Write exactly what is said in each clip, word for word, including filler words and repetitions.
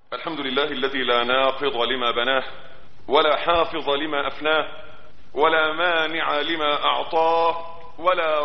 الحمد لله الذي لا ناقض لما بناه ولا حافظ لما أفناه ولا مانع لما أعطاه ولا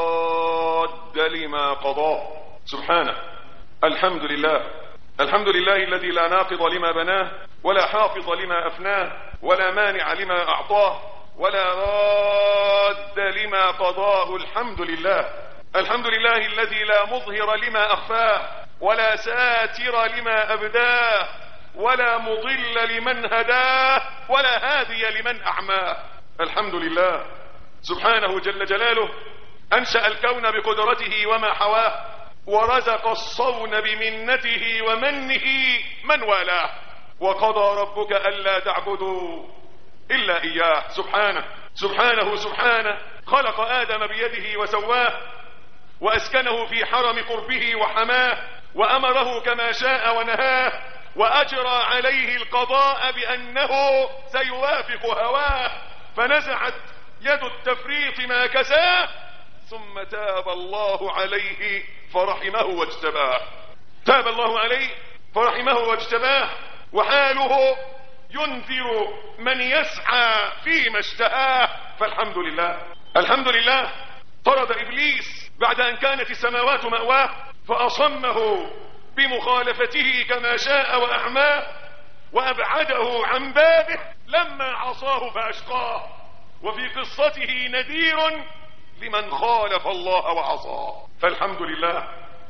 راد لما قضاه سبحانه. الحمد لله الحمد لله الذي لا ناقض لما بناه ولا حافظ لما أفناه ولا مانع لما أعطاه ولا راد لما قضاه. الحمد لله الحمد لله الذي لا مظهر لما أخفاه ولا ساتر لما أبداه ولا مضل لمن هداه ولا هادي لمن أعماه. الحمد لله سبحانه جل جلاله أنشأ الكون بقدرته وما حواه ورزق الصون بمنته ومنه من والاه وقضى ربك ألا تعبدوا إلا إياه. سبحانه سبحانه سبحانه خلق آدم بيده وسواه وأسكنه في حرم قربه وحماه وأمره كما شاء ونهاه وأجرى عليه القضاء بأنه سيوافق هواه فنزعت يد التفريط ما كساه ثم تاب الله عليه فرحمه واجتباه. تاب الله عليه فرحمه واجتباه وحاله ينذر من يسعى فيما اشتهاه. فالحمد لله الحمد لله طرد إبليس بعد أن كانت السماوات مأواه فأصمه بمخالفته كما شاء وأعماه وأبعده عن بابه لما عصاه فأشقاه. وفي قصته نذير لمن خالف الله وعصاه. فالحمد لله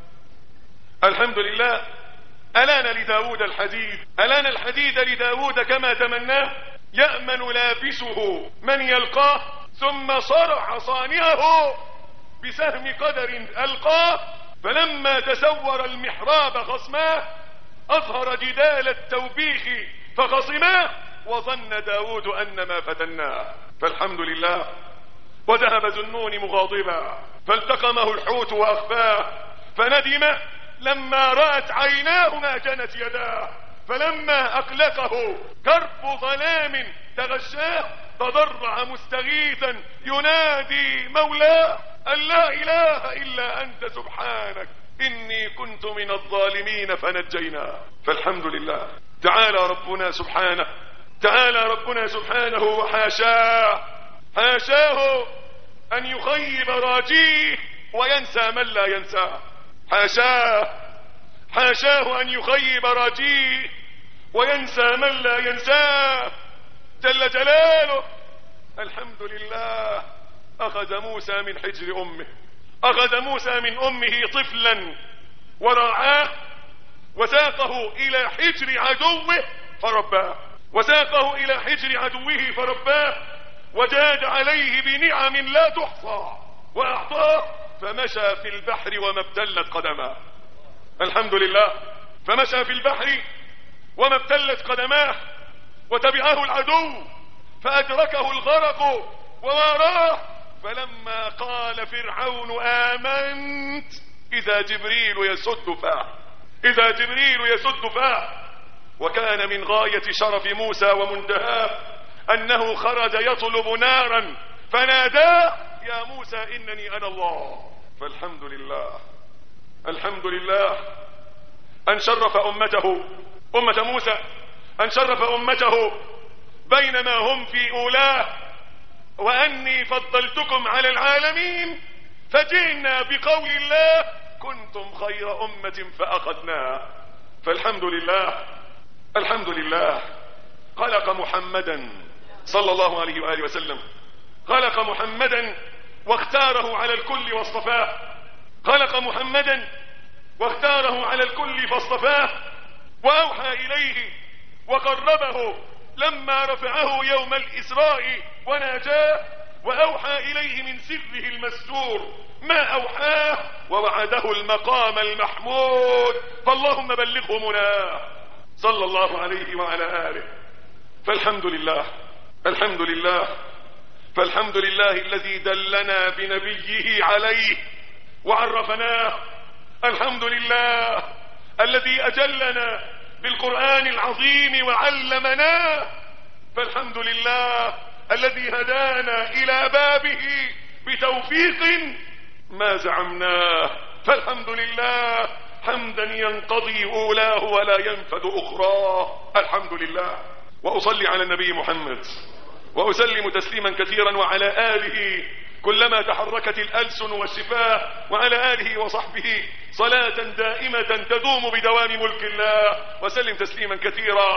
الحمد لله ألان لداود الحديد ألان الحديد لداود كما تمناه يأمن لابسه من يلقاه ثم صرع صانعه بسهم قدر ألقاه فلما تسور المحراب خصماه أظهر جدال التوبيخ فخصماه وظن داود أنما فتناه. فالحمد لله وذهب ذو النون مغاضبا فالتقمه الحوت وأخفاه فندم لما رأت عيناه ما جنت يداه فلما أقلقه كرب ظلام تغشاه تضرع مستغيثا ينادي مولاه أن لا إله إلا أنت سبحانك إني كنت من الظالمين فنجيناه. فالحمد لله تعالى ربنا سبحانه تعالى ربنا سبحانه وحاشاه حاشاه أن يخيب راجيه وينسى من لا ينساه. حاشاه حاشاه أن يخيب راجيه وينسى من لا ينساه جل جلاله. الحمد لله أخذ موسى من حجر أمه أخذ موسى من أمه طفلا ورعاه وساقه إلى حجر عدوه فرباه وساقه إلى حجر عدوه فرباه وجاد عليه بنعم لا تحصى وأعطاه فمشى في البحر وما ابتلت قدماه. الحمد لله فمشى في البحر وما ابتلت قدماه وتبعه العدو فأدركه الغرق وواراه فلما قال فرعون آمنت إذا جبريل يسد فاه إذا جبريل يسد فاه. وكان من غاية شرف موسى ومنتهاه أنه خرج يطلب نارا فناداه يا موسى إنني أنا الله. فالحمد لله الحمد لله أن شرف أمته أمة موسى أن شرف أمته بينما هم في أولاه وأني فضلتكم على العالمين فجئنا بقول الله كنتم خير أمة فأخذناها. فالحمد لله الحمد لله خلق محمدا صلى الله عليه وآله وسلم خلق محمدا واختاره على الكل واصطفاه خلق محمدا واختاره على الكل فاصطفاه وأوحى إليه وقربه لما رفعه يوم الإسراء وناجاه وأوحى إليه من سره المستور ما أوحاه ووعده المقام المحمود فاللهم بلغه مناه صلى الله عليه وعلى آله. فالحمد لله الحمد لله فالحمد لله الذي دلنا بنبيه عليه وعرفناه. الحمد لله الذي أجلنا بالقرآن العظيم وعلمناه. فالحمد لله الذي هدانا إلى بابه بتوفيق ما زعمناه. فالحمد لله حمدا ينقضي أولاه ولا ينفد أخراه. الحمد لله. وأصلي على النبي محمد وأسلم تسليما كثيرا وعلى آله كلما تحركت الألسن والشفاه وعلى آله وصحبه صلاة دائمة تدوم بدوام ملك الله. وسلم تسليما كثيرا.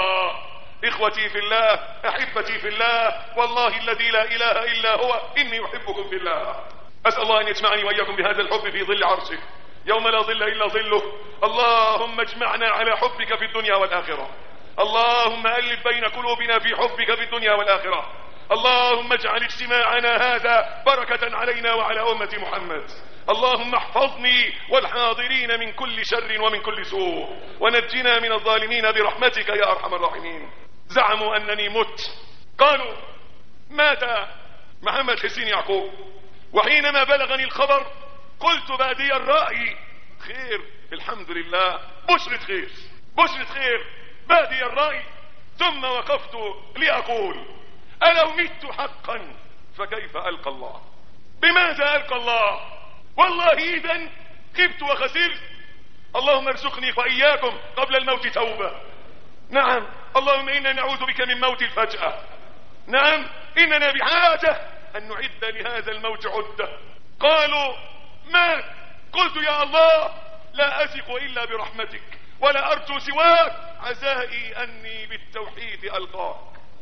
إخوتي في الله، أحبتي في الله، والله الذي لا إله إلا هو إني أحبكم في الله. أسأل الله أن يجمعني وإياكم بهذا الحب في ظل عرشه يوم لا ظل إلا ظله. اللهم اجمعنا على حبك في الدنيا والآخرة. اللهم ألف بين قلوبنا في حبك في الدنيا والآخرة. اللهم اجعل اجتماعنا هذا بركة علينا وعلى أمة محمد. اللهم احفظني والحاضرين من كل شر ومن كل سوء، ونجنا من الظالمين برحمتك يا أرحم الراحمين. زعموا أنني مت، قالوا مات محمد حسين يعقوب، وحينما بلغني الخبر قلت بادي الرأي خير، الحمد لله، بشرة خير بشرة خير بادي الرأي. ثم وقفت لأقول ألو مت حقا فكيف ألقى الله؟ بماذا ألقى الله؟ والله إذن خبت وخسرت. اللهم ارزقني وإياكم قبل الموت توبة. نعم، اللهم إنا نعوذ بك من موت الفجأة. نعم، إننا بحاجة أن نعد لهذا الموت عدة. قالوا مات، قلت يا الله لا أثق إلا برحمتك ولا أرجو سواك، عزائي أني بالتوحيد ألقاك.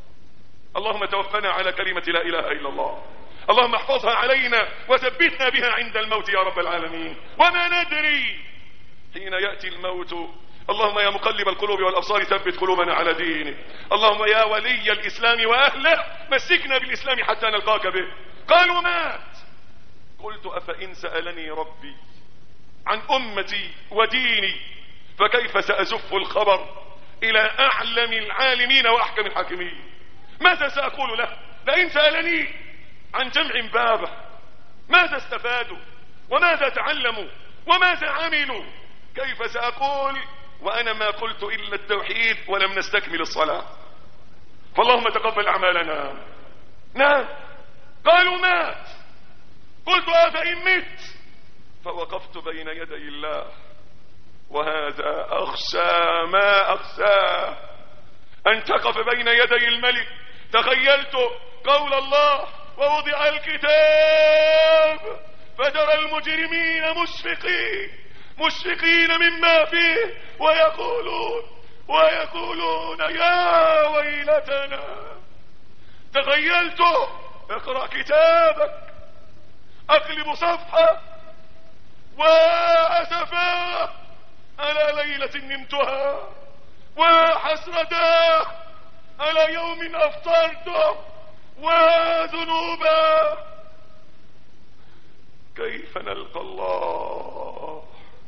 اللهم توفنا على كلمة لا إله إلا الله. اللهم احفظها علينا وثبتنا بها عند الموت يا رب العالمين. وما ندري حين يأتي الموت. اللهم يا مقلب القلوب والأبصار ثبت قلوبنا على دينك. اللهم يا ولي الإسلام وأهله مسكنا بالإسلام حتى نلقاك به. قالوا مات، قلت أفإن سألني ربي عن أمتي وديني فكيف سأزف الخبر إلى أعلم العالمين وأحكم الحاكمين؟ ماذا سأقول له؟ لئن سألني عن جمع بابه ماذا استفادوا وماذا تعلموا وماذا عملوا؟ كيف سأقول وأنا ما قلت إلا التوحيد ولم نستكمل الصلاة؟ فاللهم تقبل أعمالنا. نعم، قالوا مات، قلت أفإن مت، فوقفت بين يدي الله، وهذا أخشى ما أخشى أن تقف بين يدي الملك. تخيلت قول الله ووضع الكتاب فترى المجرمين مشفقين مشفقين مما فيه ويقولون ويقولون يا ويلتنا. تخيلت اقرأ كتابك، أقلب صفحة، وأسفا على ليلة نمتها، وحسرتا على يوم أفطرته، وذنوبا. كيف نلقى الله؟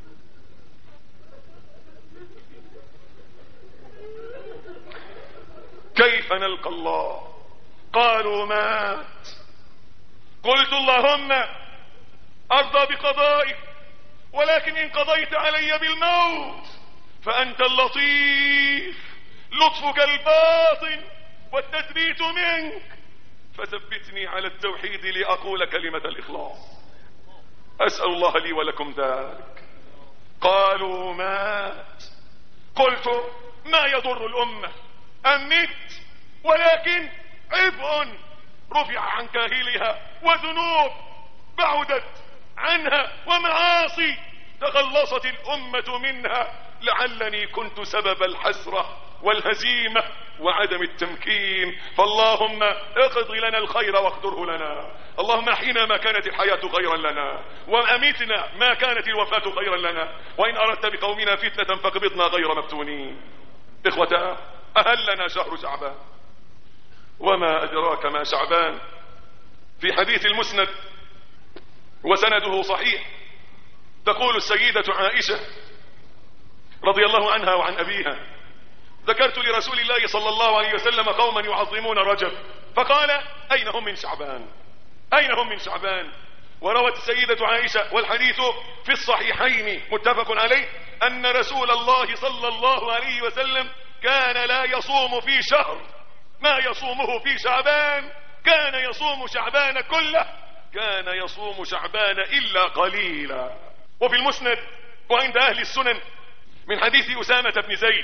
كيف نلقى الله؟ قالوا مات، قلت اللهم أرضى بقضائك، ولكن إن قضيت علي بالموت فأنت اللطيف، لطفك الباطن والتثبيت منك، فثبتني على التوحيد لأقول كلمة الإخلاص. أسأل الله لي ولكم ذلك. قالوا مات، قلت ما يضر الأمة أن مت، ولكن عبء رفع عن كاهلها وذنوب بعدت عنها ومعاصي تخلصت الأمة منها، لعلني كنت سبب الحسرة والهزيمة وعدم التمكين. فاللهم اقض لنا الخير واقدره لنا. اللهم احينا ما كانت الحياة خيرا لنا، واميتنا ما كانت الوفاة خيرا لنا، وإن أردت بقومنا فتنة فاقبضنا غير مفتونين. إخوة، أهل لنا شهر شعبان، وما أدراك ما شعبان. في حديث المسند وسنده صحيح تقول السيدة عائشة رضي الله عنها وعن أبيها: ذكرت لرسول الله صلى الله عليه وسلم قوما يعظمون رجب، فقال أين هم من شعبان؟ أين هم من شعبان؟ وروت السيدة عائشة والحديث في الصحيحين متفق عليه أن رسول الله صلى الله عليه وسلم كان لا يصوم في شهر ما يصومه في شعبان، كان يصوم شعبان كله، كان يصوم شعبان إلا قليلا. وفي المسند وعند أهل السنن من حديث أسامة بن زيد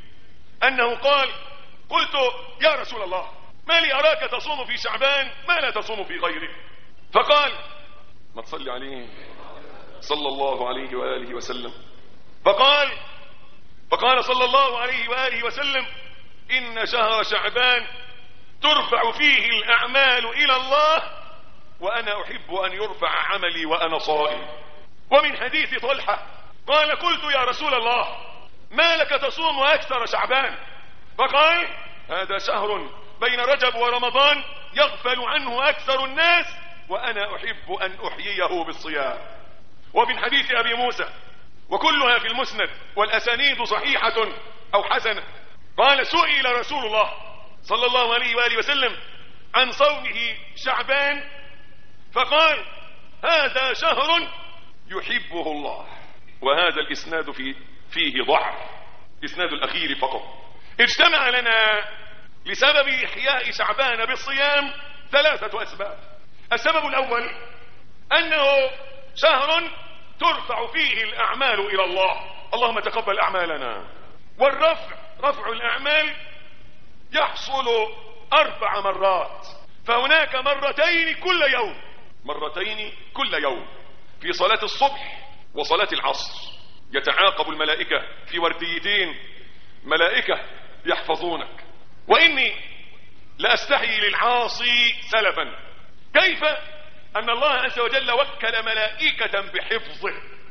أنه قال: قلت يا رسول الله ما لي أراك تصوم في شعبان ما لا تصوم في غيره؟ فقال: ما تصلي عليه صلى الله عليه وآله وسلم. فقال فقال صلى الله عليه وآله وسلم: إن شهر شعبان ترفع فيه الأعمال إلى الله وأنا أحب أن يرفع عملي وأنا صائم. ومن حديث طلحة قال: قلت يا رسول الله ما لك تصوم أكثر شعبان؟ فقال: هذا شهر بين رجب ورمضان يغفل عنه أكثر الناس وأنا أحب أن أحييه بالصيام. ومن حديث أبي موسى وكلها في المسند والأسانيد صحيحة أو حسنة قال: سئل رسول الله صلى الله عليه وآله وسلم عن صومه شعبان فقال: هذا شهر يحبه الله. وهذا الإسناد في فيه ضعف، إسناد الأخير فقط. اجتمع لنا لسبب إحياء شعبان بالصيام ثلاثة أسباب. السبب الأول أنه شهر ترفع فيه الأعمال إلى الله، اللهم تقبل أعمالنا. والرفع رفع الأعمال يحصل أربع مرات، فهناك مرتين كل يوم، مرتين كل يوم في صلاة الصبح وصلاة العصر. يتعاقب الملائكة في ورديتين، ملائكة يحفظونك. وإني لأستحي للعاصي سلفا كيف أن الله عز وجل وكل ملائكة بحفظه،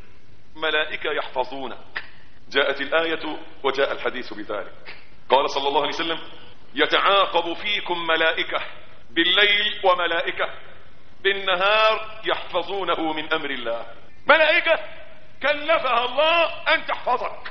ملائكة يحفظونك. جاءت الآية وجاء الحديث بذلك. قال صلى الله عليه وسلم: يتعاقب فيكم ملائكة بالليل وملائكة بالنهار يحفظونه من أمر الله. ملائكة كلفها الله أن تحفظك،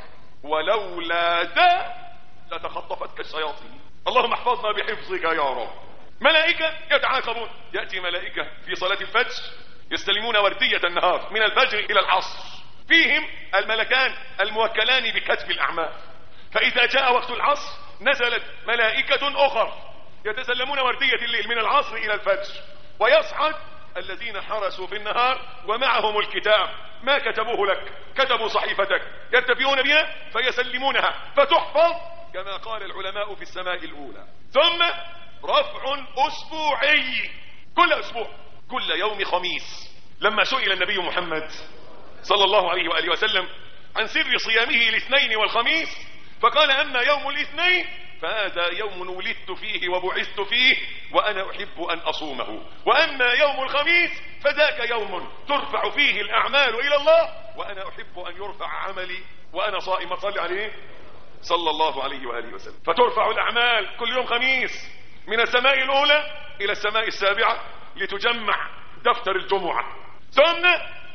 ولولا ذا لتخطفتك الشياطين. اللهم احفظنا بحفظك يا رب. ملائكة يتعاقبون، يأتي ملائكة في صلاة الفجر يستلمون وردية النهار من الفجر إلى العصر، فيهم الملكان الموكلان بكتب الأعمال. فإذا جاء وقت العصر نزلت ملائكة أخر يتسلمون وردية الليل من العصر إلى الفجر، ويصعد الذين حرسوا في النهار ومعهم الكتاب، ما كتبوه لك، كتبوا صحيفتك يرتفعون بها فيسلمونها فتحفظ كما قال العلماء في السماء الأولى. ثم رفع أسبوعي كل أسبوع، كل يوم خميس. لما سئل النبي محمد صلى الله عليه وآله وسلم عن سر صيامه الاثنين والخميس فقال: أما يوم الاثنين فهذا يوم ولدت فيه وبعثت فيه وأنا أحب أن أصومه، وأما يوم الخميس فذاك يوم ترفع فيه الأعمال إلى الله وأنا أحب أن يرفع عملي وأنا صائم. صلي عليه صلى الله عليه وآله وسلم. فترفع الأعمال كل يوم خميس من السماء الأولى إلى السماء السابعة لتجمع دفتر الجمعة. ثم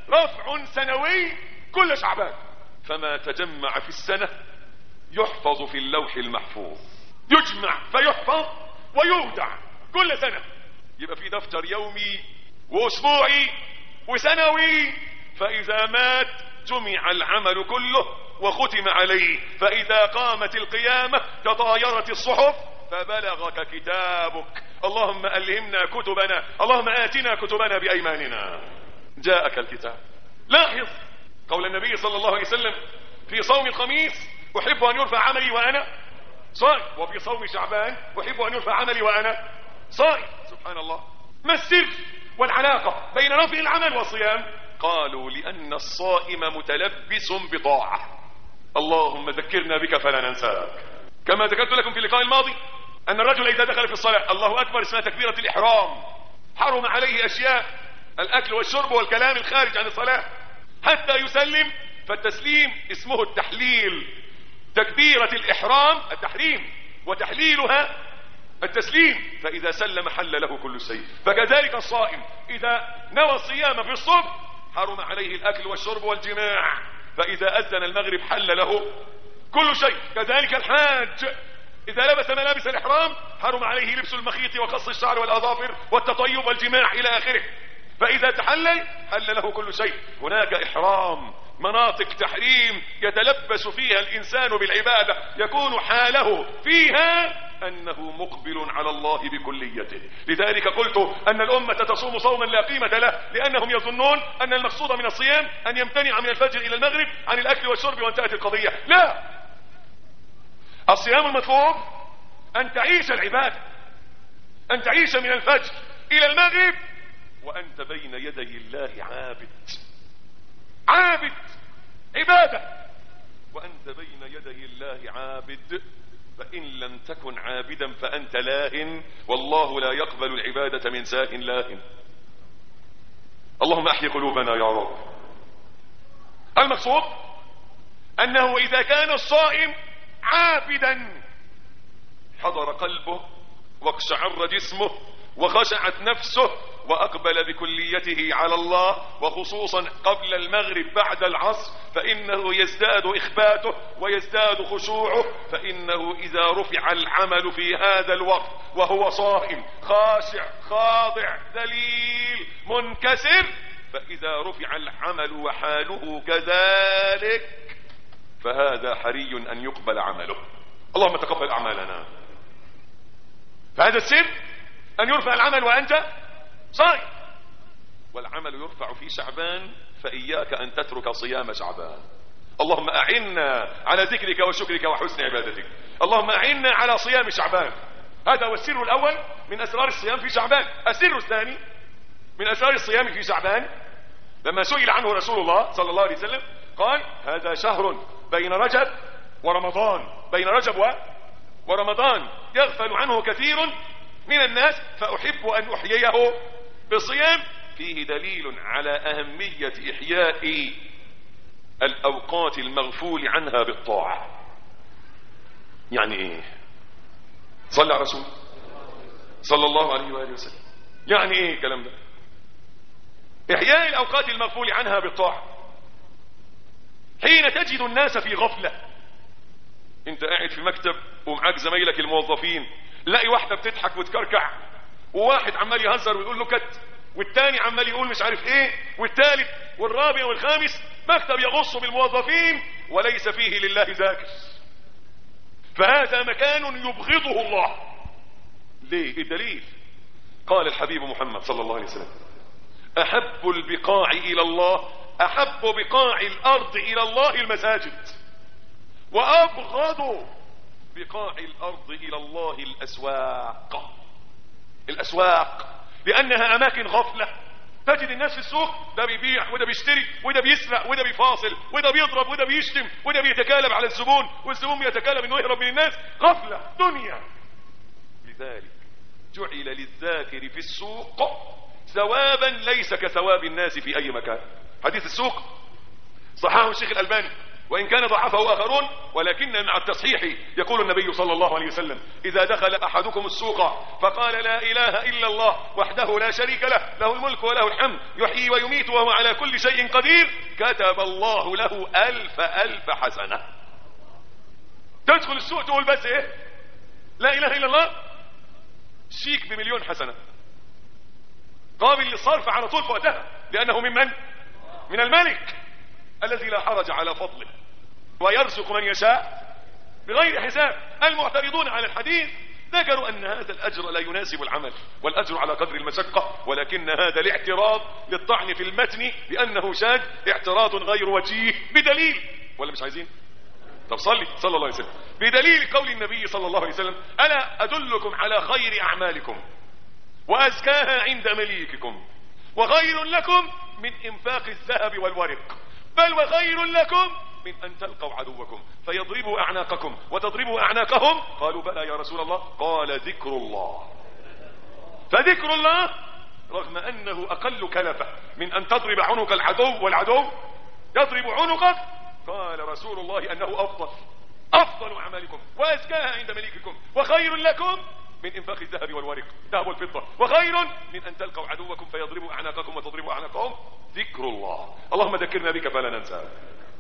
رفع سنوي كل شعبان، فما تجمع في السنة يحفظ في اللوح المحفوظ، يجمع فيحفظ ويودع كل سنة. يبقى في دفتر يومي وأسبوعي وسنوي، فإذا مات جمع العمل كله وختم عليه، فإذا قامت القيامة تطايرت الصحف فبلغك كتابك. اللهم ألهمنا كتبنا، اللهم آتنا كتبنا بأيماننا. جاءك الكتاب. لاحظ قول النبي صلى الله عليه وسلم في صوم الخميس: أحب أن يرفع عملي وأنا صائم، وفي صوم شعبان: أحب أن يرفع عملي وأنا صائم. سبحان الله. ما السر والعلاقة بين رفع العمل والصيام؟ قالوا: لأن الصائم متلبس بطاعة. اللهم ذكرنا بك فلا ننساك. كما ذكرت لكم في اللقاء الماضي أن الرجل إذا دخل في الصلاة الله أكبر اسمها تكبيرة الإحرام، حرم عليه أشياء، الأكل والشرب والكلام الخارج عن الصلاة حتى يسلم، فالتسليم اسمه التحليل. تكبيرة الإحرام التحريم وتحليلها التسليم، فإذا سلم حل له كل شيء. فكذلك الصائم إذا نوى الصيام في الصبح حرم عليه الأكل والشرب والجماع، فإذا أذن المغرب حل له كل شيء. كذلك الحاج إذا لبس ملابس الإحرام حرم عليه لبس المخيط وقص الشعر والأظافر والتطيب والجماع إلى آخره، فإذا تحلل حل له كل شيء. هناك إحرام، مناطق تحريم يتلبس فيها الإنسان بالعبادة، يكون حاله فيها أنه مقبل على الله بكليته. لذلك قلت أن الأمة تصوم صوما لا قيمة له، لأنهم يظنون أن المقصود من الصيام أن يمتنع من الفجر إلى المغرب عن الأكل والشرب وانتهت القضية. لا، الصيام المطلوب أن تعيش العبادة، أن تعيش من الفجر إلى المغرب وأنت بين يدي الله عابد عابد عبادة، وأنت بين يدي الله عابد. فإن لم تكن عابدا فأنت لاهٍ، والله لا يقبل العبادة من ساهٍ لاهٍ. اللهم احيي قلوبنا يا رب. المقصود أنه إذا كان الصائم عابدا حضر قلبه واقشعر جسمه وخشعت نفسه وأقبل بكليته على الله، وخصوصا قبل المغرب بعد العصر، فإنه يزداد إخباته ويزداد خشوعه. فإنه إذا رفع العمل في هذا الوقت وهو صائم خاشع خاضع ذليل منكسر، فإذا رفع العمل وحاله كذلك فهذا حري أن يقبل عمله. اللهم تقبل أعمالنا. فهذا السر أن يرفع العمل وأنت صائم، والعمل يرفع في شعبان، فإياك أن تترك صيام شعبان. اللهم أعنا على ذكرك وشكرك وحسن عبادتك. اللهم أعنا على صيام شعبان. هذا هو السر الأول من أسرار الصيام في شعبان. السر الثاني من أسرار الصيام في شعبان لما سئل عنه رسول الله صلى الله عليه وسلم قال: هذا شهر بين رجب ورمضان، بين رجب و... ورمضان يغفل عنه كثير من الناس، فأحب أن أحييه بصيام. فيه دليل على أهمية إحياء الأوقات المغفول عنها بالطاعة. يعني إيه؟ صلى على رسول صلى الله عليه وآله وسلم. يعني إيه الكلام ده؟ إحياء الأوقات المغفول عنها بالطاعة. حين تجد الناس في غفلة، انت قاعد في مكتب ومعاك زمايلك الموظفين، لاقي واحدة بتضحك وتكركع، وواحد عمال يهزر ويقول له كت، والتاني عمال يقول مش عارف ايه، والتالت والرابع والخامس، مكتب يغص بالموظفين وليس فيه لله ذاكر. فهذا مكان يبغضه الله. ليه؟ الدليل قال الحبيب محمد صلى الله عليه وسلم: أحب البقاع إلى الله، أحب بقاع الأرض إلى الله المساجد، وأبغض بقاع الأرض إلى الله الأسواق. الأسواق لأنها أماكن غفلة، تجد الناس في السوق، ده بيبيع وده بيشتري وده بيسرق وده بيفاصل وده بيضرب وده بيشتم وده بيتكالب على الزبون، والزبون بيتكالب انه يهرب من الناس. غفلة دنيا. لذلك جعل للذاكر في السوق ثوابا ليس كثواب الناس في أي مكان. حديث السوق صححه الشيخ الألباني وإن كان ضعفه آخرون، ولكن مع التصحيح يقول النبي صلى الله عليه وسلم: إذا دخل أحدكم السوق فقال لا إله إلا الله وحده لا شريك له، له الملك وله الحمد، يحيي ويميت وهو على كل شيء قدير، كتب الله له ألف ألف حسنة. تدخل السوق تقول بس إيه؟ لا إله إلا الله، شيك بمليون حسنة قابل للصرف على طول في وقتها، لأنه ممن؟ من الملك الذي لا حرج على فضله، ويرزق من يشاء بغير حساب. المعترضون على الحديث ذكروا أن هذا الأجر لا يناسب العمل، والأجر على قدر المشقة، ولكن هذا الاعتراض للطعن في المتن بأنه شاذ اعتراض غير وجيه بدليل. ولا مش عايزين؟ طب صلي صلى الله عليه وسلم. بدليل قول النبي صلى الله عليه وسلم: ألا أدلكم على خير أعمالكم وأزكاها عند مليككم، وخير لكم من إنفاق الذهب والورق، بل وخير لكم من أن تلقوا عدوكم فيضربوا أعناقكم وتضربوا أعناقهم. قالوا: بلى يا رسول الله. قال: ذكر الله. فذكر الله رغم أنه أقل كلفة من أن تضرب عنق العدو والعدو يضرب عنقك، قال رسول الله أنه أفضل أفضل أعمالكم وأزكاها عند مليككم، وخير لكم من إنفاق الذهب والورق، الذهب والفضة، وخير من أن تلقوا عدوكم فيضربوا أعناقكم وتضربوا أعناقهم. ذكر الله. اللهم ذكرنا بك فلا ننسى.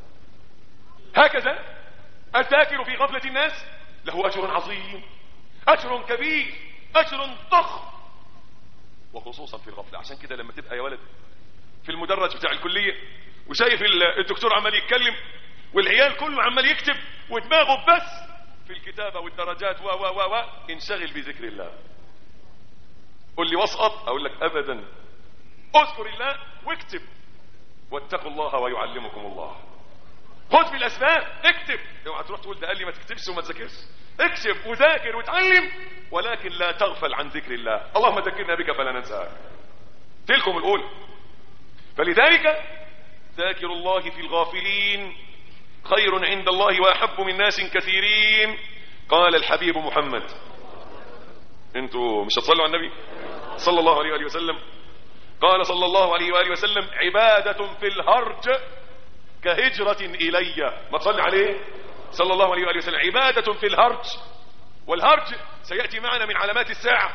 هكذا الذاكر في غفلة الناس له أجر عظيم، أجر كبير، أجر ضخم، وخصوصا في الغفلة. عشان كده لما تبقى يا ولد في المدرج بتاع الكلية وشايف الدكتور عمال يتكلم والعيال كله عمال يكتب ودماغه بس في الكتابة والدرجات و و و و انشغل بذكر الله. قل لي واسقط، اقول لك ابدا، اذكر الله واكتب، واتقوا الله ويعلمكم الله. خذ بالاسباب، اكتب، اوعى تروح تقول ده قال لي ما تكتبش وما تذاكرش. اكتب وذاكر وتعلم، ولكن لا تغفل عن ذكر الله. اللهم ذكرنا بك فلا ننساك. تلكم الاولى. فلذلك ذاكر الله في الغافلين خير عند الله واحب من ناس كثيرين. قال الحبيب محمد، انتوا مش هتصلوا على النبي صلى الله عليه وآله وسلم؟ قال صلى الله عليه وآله وسلم: عبادة في الهرج كهجرة إلي. ما تصلي عليه صلى الله عليه وآله وسلم. عبادة في الهرج، والهرج سيأتي معنا من علامات الساعة،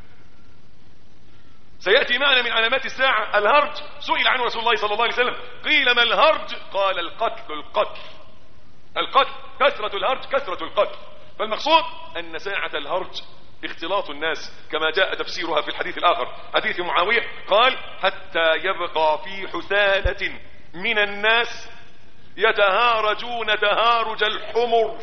سيأتي معنا من علامات الساعة. الهرج سئل عنه رسول الله صلى الله عليه وسلم، قيل ما الهرج؟ قال القتل. القتل القتل كثرة الهرج، كثرة القتل. فالمقصود أن ساعة الهرج اختلاط الناس، كما جاء تفسيرها في الحديث الآخر، حديث معاوية، قال: حتى يبقى في حثالة من الناس يتهارجون تهارج الحمر.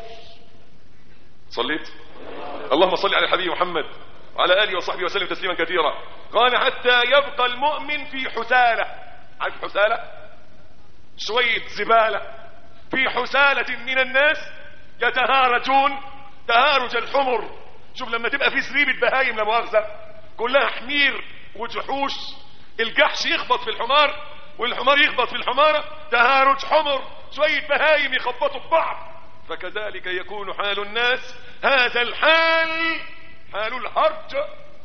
صليت؟ اللهم صل على الحبيب محمد وعلى آله وصحبه وسلم تسليما كثيرا. قال: حتى يبقى المؤمن في حثالة. عارف حثالة؟ شوية زبالة. في حثالة من الناس يتهارجون تهارج الحمر. شوف لما تبقى في زريبة بهايم لا مؤاخذة كلها حمير وجحوش، الجحش يخبط في الحمار والحمار يخبط في الحمارة، تهارج حمر، شوية بهايم يخبطوا في بعض. فكذلك يكون حال الناس، هذا الحال حال الهرج،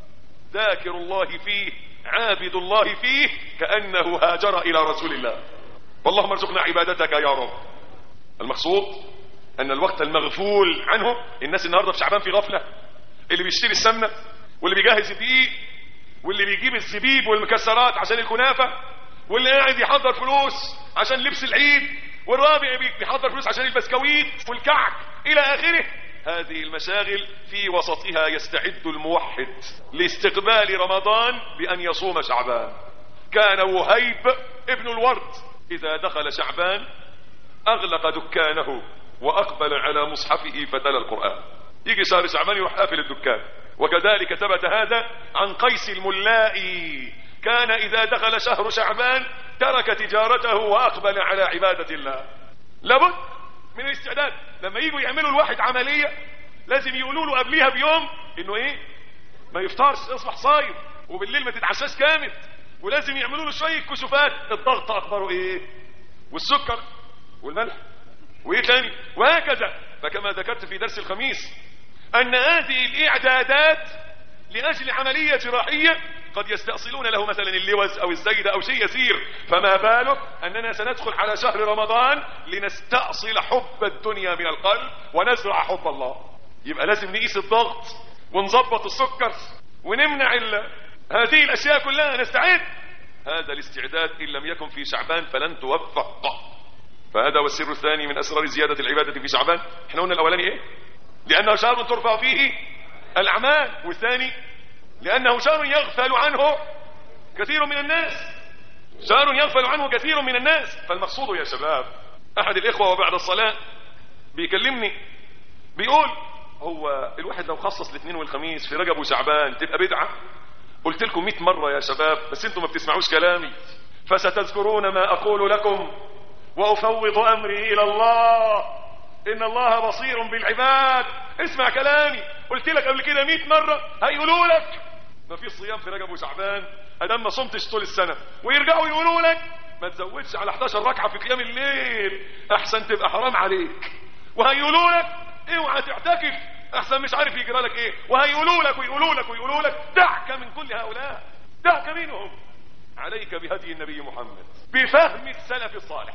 ذاكر الله فيه، عابد الله فيه، كأنه هاجر إلى رسول الله. واللهم ارزقنا عبادتك يا رب. المقصود أن الوقت المغفول عنه، الناس النهاردة في شعبان في غفلة، اللي بيشتري السمنة واللي بيجهز الدقيق واللي بيجيب الزبيب والمكسرات عشان الكنافة، واللي قاعد يحضر فلوس عشان لبس العيد، والرابع بيحضر فلوس عشان البسكويت والكعك إلى آخره. هذه المشاغل في وسطها يستعد الموحد لاستقبال رمضان بأن يصوم شعبان. كان وهيب ابن الورد إذا دخل شعبان أغلق دكانه وأقبل على مصحفه فتلا القرآن. يجي شهر شعبان يروح قافل الدكان. وكذلك ثبت هذا عن قيس الملائي، كان إذا دخل شهر شعبان ترك تجارته وأقبل على عبادة الله. لابد من الاستعداد. لما يجوا يعملوا الواحد عملية لازم يقولوا له قبليها بيوم انه ايه، ما يفطرش، اصبح صايم، وبالليل ما تتعشاش كامل، ولازم يعملوا له شوية كشوفات، الضغط اخباره ايه، والسكر والملح وايه تاني، وهكذا. فكما ذكرت في درس الخميس ان هذه الاعدادات لاجل عملية جراحية قد يستأصلون له مثلا اللوز او الزيدة او شيء يسير، فما بالك اننا سندخل على شهر رمضان لنستأصل حب الدنيا من القلب ونزرع حب الله. يبقى لازم نقيس الضغط ونظبط السكر ونمنع هذه الاشياء كلها، نستعد. هذا الاستعداد ان لم يكن في شعبان فلن توفق. فهذا هو السر الثاني من اسرار زيادة العبادة في شعبان. احنا قلنا الاولاني ايه؟ لانه شهر ترفع فيه الاعمال، والثاني لأنه شهر يغفل عنه كثير من الناس، شهر يغفل عنه كثير من الناس. فالمقصود يا شباب، أحد الإخوة وبعد الصلاة بيكلمني بيقول: هو الواحد لو خصص الاثنين والخميس في رجب وشعبان تبقى بدعة؟ قلت لكم مئة مرة يا شباب، بس انتم ما بتسمعوش كلامي. فستذكرون ما أقول لكم وأفوض أمري إلى الله، إن الله بصير بالعباد. اسمع كلامي، قلت لك قبل كده مئة مرة، هيقولوا لك ما في صيام في رجب وشعبان ادام ما صمتش طول السنة، ويرجعوا يقولوا لك ما تزودش على احد عشر ركعة في قيام الليل احسن تبقى حرام عليك، وهيقولوا لك اوعى تعتكف احسن مش عارف يجرى لك ايه، وهيقولوا لك ويقولوا لك ويقولوا لك. دعك من كل هؤلاء، دعك منهم، عليك بهدي النبي محمد، بفهم السلف الصالح.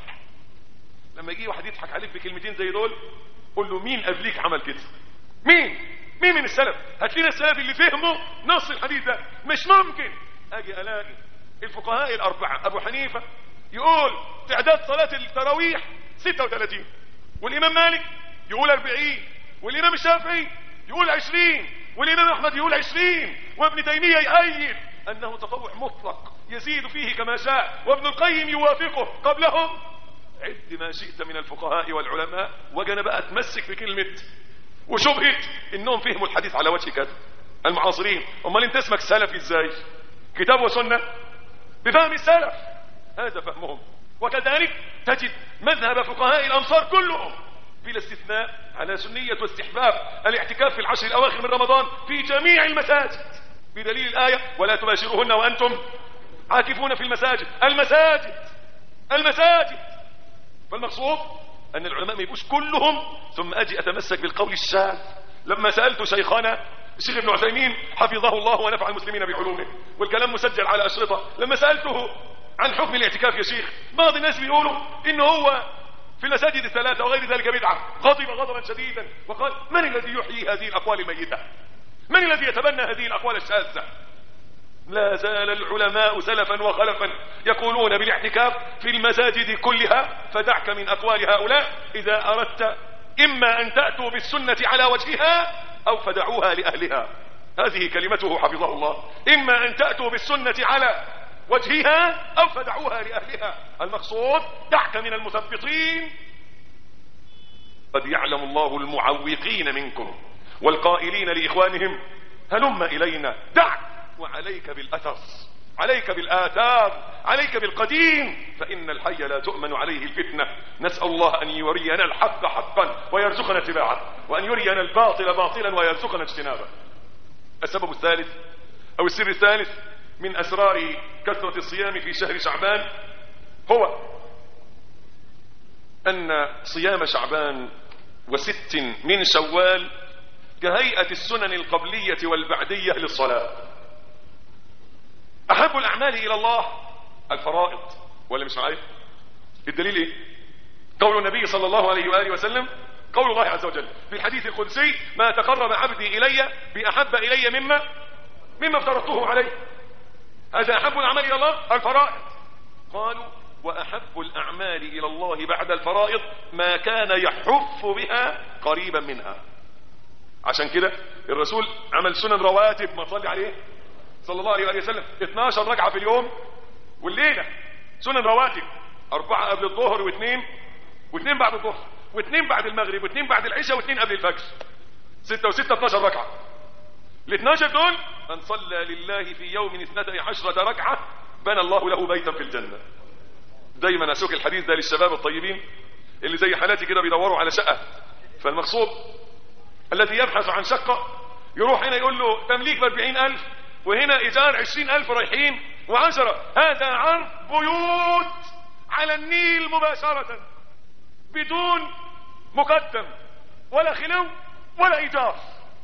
لما يجي واحد يضحك عليك بكلمتين زي دول، قل له مين قبليك عمل كده؟ مين مين من السلف؟ هات لنا السلف اللي فهموا نص الحديث ده. مش ممكن اجي الاقي الفقهاء الاربعه، ابو حنيفه يقول تعداد صلاه التراويح ستة وثلاثين، والامام مالك يقول أربعين، والامام الشافعي يقول عشرين، والامام احمد يقول عشرين، وابن تيميه يؤيد انه تطوع مطلق يزيد فيه كما شاء، وابن القيم يوافقه قبلهم. عد ما شئت من الفقهاء والعلماء، وجنا بقى تمسك بكلمه وشبهة انهم فهموا الحديث على وجه كذا المعاصرين. امال انت اسمك سلفي ازاي؟ كتاب وسنة بفهم السلف، هذا فهمهم. وكذلك تجد مذهب فقهاء الامصار كلهم بلا استثناء على سنية واستحباب الاعتكاف في العشر الاواخر من رمضان في جميع المساجد، بدليل الآية ولا تباشروهن وانتم عاكفون في المساجد. المساجد المساجد فالمقصود ان العلماء ما يبقوش كلهم ثم اجي اتمسك بالقول الشاذ. لما سألت شيخنا الشيخ ابن عثيمين حفظه الله ونفع المسلمين بعلومه، والكلام مسجل على اشرطه، لما سألته عن حكم الاعتكاف يا شيخ، بعض الناس بيقولوا انه هو في المساجد الثلاثة وغير ذلك بدعة، غضب غضبا شديدا وقال من الذي يحيي هذه الاقوال الميتة؟ من الذي يتبنى هذه الاقوال الشاذة؟ لا زال العلماء سلفا وخلفا يقولون بالاعتكاف في المساجد كلها، فدعك من اقوال هؤلاء. اذا اردت اما ان تأتوا بالسنة على وجهها او فدعوها لاهلها، هذه كلمته حفظه الله، اما ان تأتوا بالسنة على وجهها او فدعوها لاهلها. المقصود دعك من المثبطين، قد يعلم الله المعوقين منكم والقائلين لاخوانهم هلم الينا. دعك وعليك بالاثر، عليك بالاثار، عليك بالقديم، فان الحي لا تؤمن عليه الفتنة. نسأل الله ان يرينا الحق حقا ويرزقنا اتباعه، وان يرينا الباطل باطلا ويرزقنا اجتنابه. السبب الثالث او السر الثالث من اسرار كثرة الصيام في شهر شعبان هو ان صيام شعبان وست من شوال كهيئة السنن القبلية والبعدية للصلاة. احب الاعمال الى الله الفرائض، ولا مش معايا؟ الدليل ايه؟ قول النبي صلى الله عليه وآله وسلم، قول الله عز وجل في الحديث القدسي ما تقرب عبدي الي باحب الي مما مما افترضته عليه. هذا احب الاعمال الى الله الفرائض. قالوا واحب الاعمال الى الله بعد الفرائض ما كان يحف بها قريبا منها. عشان كده الرسول عمل سنن رواتب، ما صلي عليه صلى الله عليه وسلم، اثناشر ركعة في اليوم والليلة، سنن رواتب، اربعة قبل الظهر واثنين واثنين بعد الظهر واثنين بعد المغرب واثنين بعد العشاء واثنين قبل الفجر، ستة وستة اثناشر ركعة. الاثناشر دول من صلى لله في يوم اثنتي عشرة ركعة بنى الله له بيتا في الجنة. دايما اسوق الحديث ده للشباب الطيبين اللي زي حالاتي كده بيدوروا على شقة. فالمقصود الذي يبحث عن شقة يروح هنا يقول له تمليك باربعين الف وهنا ايجار عشرين الف رايحين وعشرة. هذا عرض بيوت على النيل مباشرة بدون مقدم ولا خلو ولا ايجار،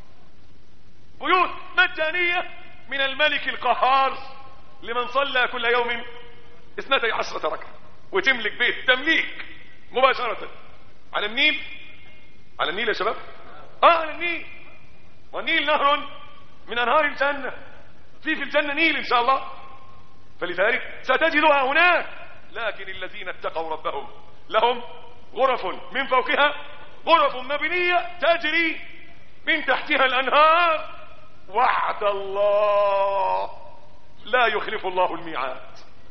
بيوت مجانية من الملك القهار لمن صلى كل يوم اثنتي عشرة ركعة، وتملك بيت تمليك مباشرة على النيل. على النيل يا شباب، اه على النيل، والنيل نهر من انهار الجنة، في في الجنة نيل ان شاء الله. فلذلك ستجدها هناك. لكن الذين اتقوا ربهم لهم غرف من فوقها غرف مبنية تجري من تحتها الانهار. وعد الله لا يخلف الله الميعاد.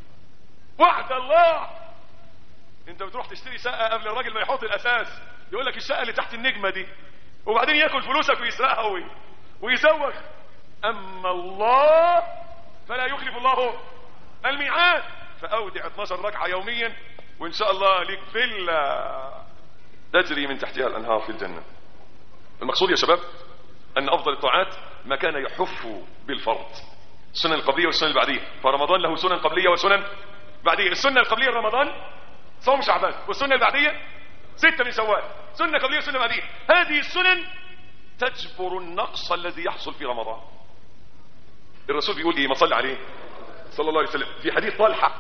وعد الله. انت بتروح تشتري شقة قبل الراجل ما يحط الاساس، يقول لك الشقة اللي تحت النجمة دي، وبعدين ياكل فلوسك ويسرقها ويزوغ. اما الله فلا يخلف الله الميعاد. فاودع اثناشر ركعة يوميا وان شاء الله لك فيلا تجري من تحتها الانهار في الجنة. المقصود يا شباب ان افضل الطاعات ما كان يحف بالفرض، السنن القبلية والسنن البعدية. فرمضان له سنن قبلية وسنن بعدية. السنة القبلية رمضان صوم شعبان، والسنة البعدية ستة من شوال، سنة قبلية وسنة بعدية. هذه السنن تجبر النقص الذي يحصل في رمضان. الرسول بيقول ايه؟ ما صلى عليه صلى الله عليه وسلم في حديث طلحة،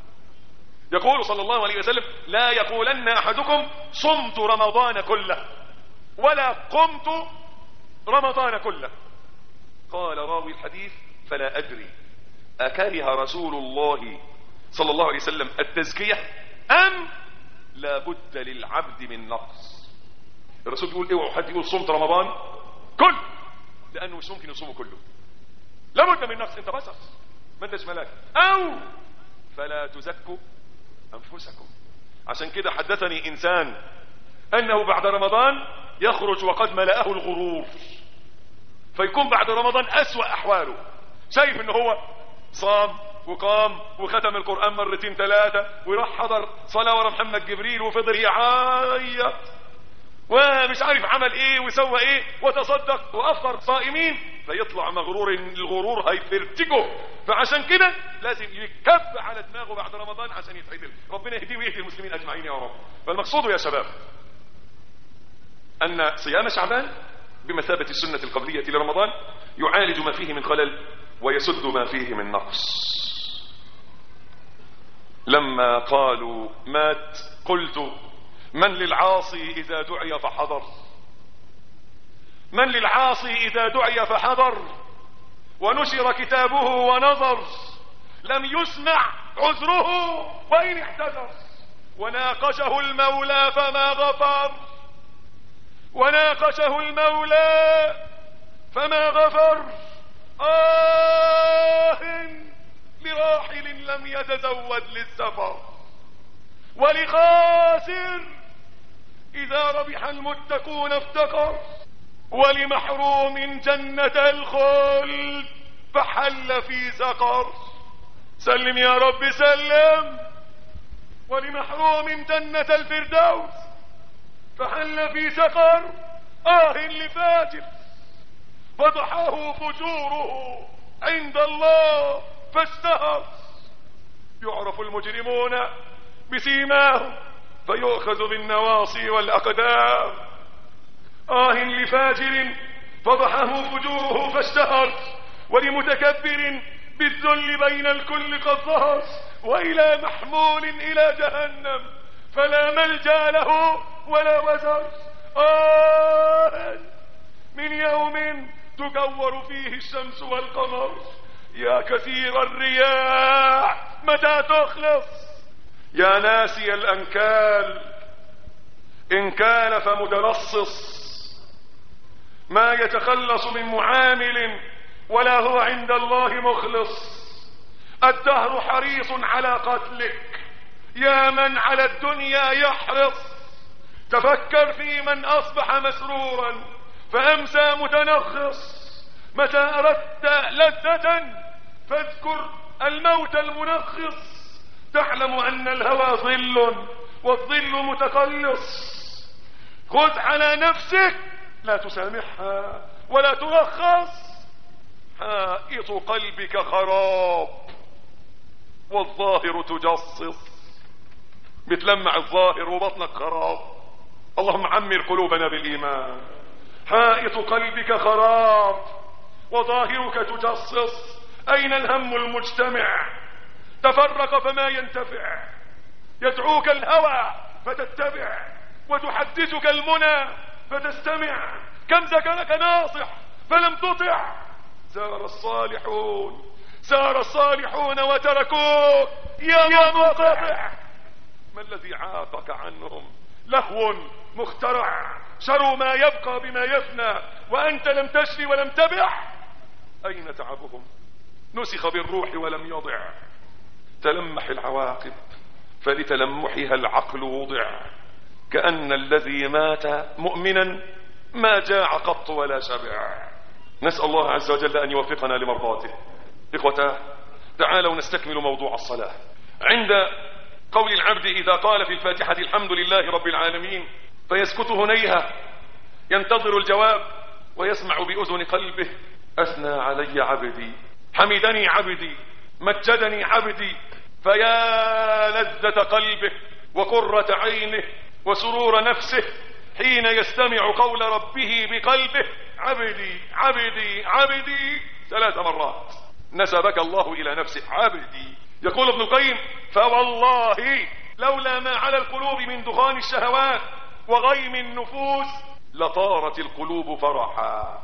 يقول صلى الله عليه وسلم لا يقولن احدكم صمت رمضان كله ولا قمت رمضان كله. قال راوي الحديث فلا ادري اكره رسول الله صلى الله عليه وسلم التزكية ام لا بد للعبد من نقص. الرسول بيقول اوعوا حد يقول صمت رمضان كله، لانه مش ممكن يصومه كله، لابد من نقص. انت بشر ما انتش ملاك. او فلا تزكوا انفسكم. عشان كده حدثني انسان انه بعد رمضان يخرج وقد ملأه الغرور، فيكون بعد رمضان اسوأ احواله، شايف انه هو صام وقام وختم القرآن مرتين ثلاثة وراح حضر صلاة ورا محمد جبريل وفضل يعيط ومش عارف عمل ايه وسوى ايه وتصدق وافطر صائمين، فيطلع مغرور، الغرور هيفرتكه. فعشان كده لازم يكب على دماغه بعد رمضان عشان يتعدل. ربنا يهديه ويهدي المسلمين اجمعين يا رب. فالمقصود يا شباب ان صيام شعبان بمثابة السنة القبلية لرمضان يعالج ما فيه من خلل ويسد ما فيه من نقص. لما قالوا مات قلت من للعاصي إذا دعي فحضر، من للعاصي إذا دعي فحضر ونشر كتابه ونظر، لم يسمع عذره وإن احتذر، وناقشه المولى فما غفر، وناقشه المولى فما غفر. آه لراحل لم يتزود للسفر، ولخاسر إذا ربح المتقون افتقر، ولمحروم جنة الخلد فحل في سقر. سلم يا رب سلم. ولمحروم جنة الفردوس فحل في سقر. آه لفاجر فضحه فجوره عند الله فاشتهر. يعرف المجرمون بسيماهم فيؤخذ بالنواصي والأقدام. آه لفاجر فضحه فجوره فاشتهر، ولمتكبر بالذل بين الكل قد ظهر، وإلى محمول إلى جهنم فلا ملجأ له ولا وزر. آه من يوم تكور فيه الشمس والقمر، يا كثير الرياح متى تخلص، يا ناسي الأنكال إن كان فمتلصص، ما يتخلص من معامل ولا هو عند الله مخلص. الدهر حريص على قتلك يا من على الدنيا يحرص. تفكر في من أصبح مسرورا فأمسى متنخص. متى أردت لذة فاذكر الموت المنخص. تعلم أن الهوى ظل والظل متقلص. خذ على نفسك لا تسامحها ولا ترخص. حائط قلبك خراب والظاهر تجصص. بتلمع الظاهر وبطنك خراب. اللهم عمر قلوبنا بالإيمان. حائط قلبك خراب وظاهرك تجصص. أين الهم المجتمع؟ تفرق فما ينتفع. يدعوك الهوى فتتبع وتحدثك المنى فتستمع. كم ذكرك ناصح فلم تطع. سار الصالحون سار الصالحون وتركوك يا منقطع. ما الذي عاقك عنهم؟ لهو مخترع. شروا ما يبقى بما يفنى وأنت لم تشفي ولم تبع. أين تعبهم؟ نسخ بالروح ولم يضع. تلمح العواقب فلتلمحها العقل وضع. كأن الذي مات مؤمنا ما جاع قط ولا شبع. نسأل الله عز وجل أن يوفقنا لمرضاته. إخوتاه تعالوا نستكمل موضوع الصلاة. عند قول العبد إذا قال في الفاتحة الحمد لله رب العالمين فيسكت هنيها ينتظر الجواب ويسمع بأذن قلبه أثنى علي عبدي، حمدني عبدي، مجدني عبدي. فيا لذة قلبه وقرة عينه وسرور نفسه حين يستمع قول ربه بقلبه عبدي عبدي عبدي ثلاث مرات. نسبك الله إلى نفسه عبدي. يقول ابن القيم فوالله لولا ما على القلوب من دخان الشهوات وغيم النفوس لطارت القلوب فرحا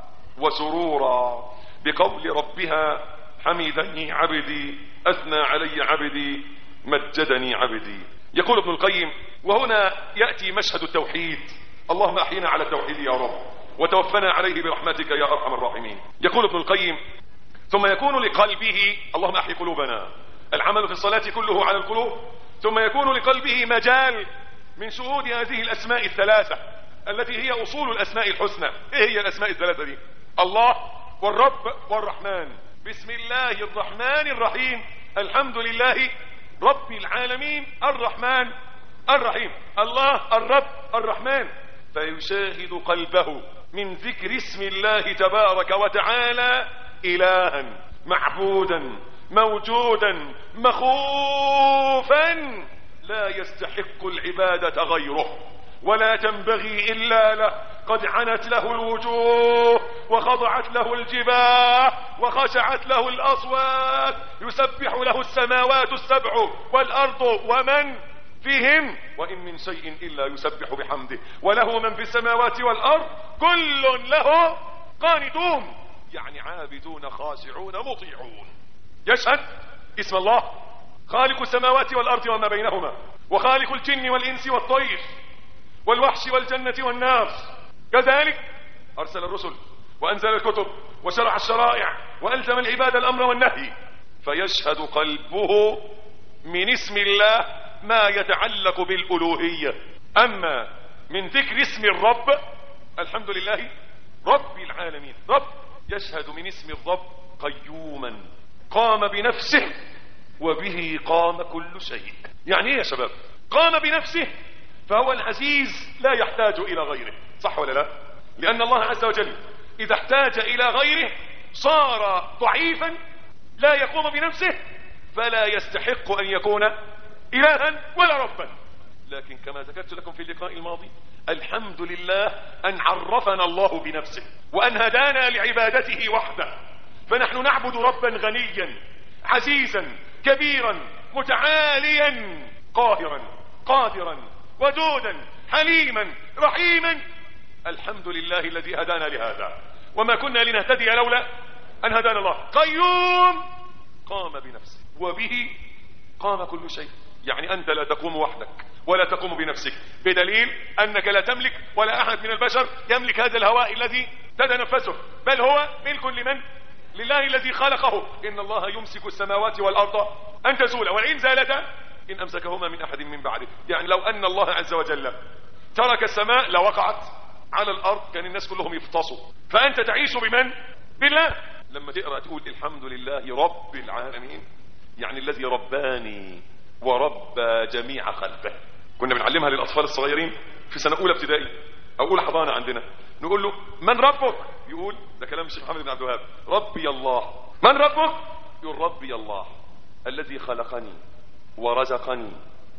وسرورا بقول ربها حمدني عبدي، أثنى علي عبدي، مجدني عبدي. يقول ابن القيم وهنا يأتي مشهد التوحيد. اللهم أحينا على التوحيد يا رب وتوفنا عليه برحمتك يا أرحم الراحمين. يقول ابن القيم ثم يكون لقلبه، اللهم أحي قلوبنا، العمل في الصلاة كله على القلوب، ثم يكون لقلبه مجال من شهود هذه الاسماء الثلاثة التي هي اصول الاسماء الحسنى. ايه هي الاسماء الثلاثة دي؟ الله والرب والرحمن. بسم الله الرحمن الرحيم، الحمد لله رب العالمين الرحمن الرحيم. الله الرب الرحمن. فيشاهد قلبه من ذكر اسم الله تبارك وتعالى إلها معبودا موجودا مخوفا لا يستحق العبادة غيره ولا تنبغي إلا له. قد عنت له الوجوه وخضعت له الجباه وخشعت له الأصوات. يسبح له السماوات السبع والأرض ومن فيهم وإن من شيء إلا يسبح بحمده وله من في السماوات والأرض كل له قانتون، يعني عابدون خاشعون مطيعون. يشهد اسم الله خالق السماوات والأرض وما بينهما وخالق الجن والإنس والطير والوحش والجنة والنار. كذلك أرسل الرسل وأنزل الكتب وشرع الشرائع وألزم العباد الأمر والنهي. فيشهد قلبه من اسم الله ما يتعلق بالألوهية. أما من ذكر اسم الرب، الحمد لله رب العالمين، رب، يشهد من اسم الرب قيوما قام بنفسه وبه قام كل شيء. يعني ايه يا شباب؟ قام بنفسه، فهو العزيز لا يحتاج إلى غيره، صح ولا لا؟ لأن الله عز وجل إذا احتاج إلى غيره صار ضعيفا لا يقوم بنفسه، فلا يستحق أن يكون إلها ولا ربا. لكن كما ذكرت لكم في اللقاء الماضي، الحمد لله أن عرفنا الله بنفسه وأن هدانا لعبادته وحده. فنحن نعبد ربا غنيا عزيزا كبيرا متعاليا قاهرا قادرا ودودا حليما رحيما. الحمد لله الذي هدانا لهذا، وما كنا لنهتدي لولا أن هدانا الله. قيوم قام بنفسه وبه قام كل شيء. يعني أنت لا تقوم وحدك ولا تقوم بنفسك، بدليل أنك لا تملك ولا أحد من البشر يملك هذا الهواء الذي تتنفسه، بل هو ملك لمن؟ لله الذي خلقه. إن الله يمسك السماوات والأرض أن تزولا وإن زالتا إن أمسكهما من أحد من بعده. يعني لو أن الله عز وجل ترك السماء لوقعت على الأرض كان الناس كلهم يفتصوا. فأنت تعيش بمن؟ بالله. لما تقرأ تقول الحمد لله رب العالمين، يعني الذي رباني وربى جميع خلقه. كنا بنعلمها للأطفال الصغيرين في سنة أولى ابتدائي أو أولى حضانة عندنا، نقول له من ربك؟ يقول، ده كلام الشيخ محمد بن عبد الوهاب، ربي الله. من ربك؟ يقول ربي الله الذي خلقني ورزقني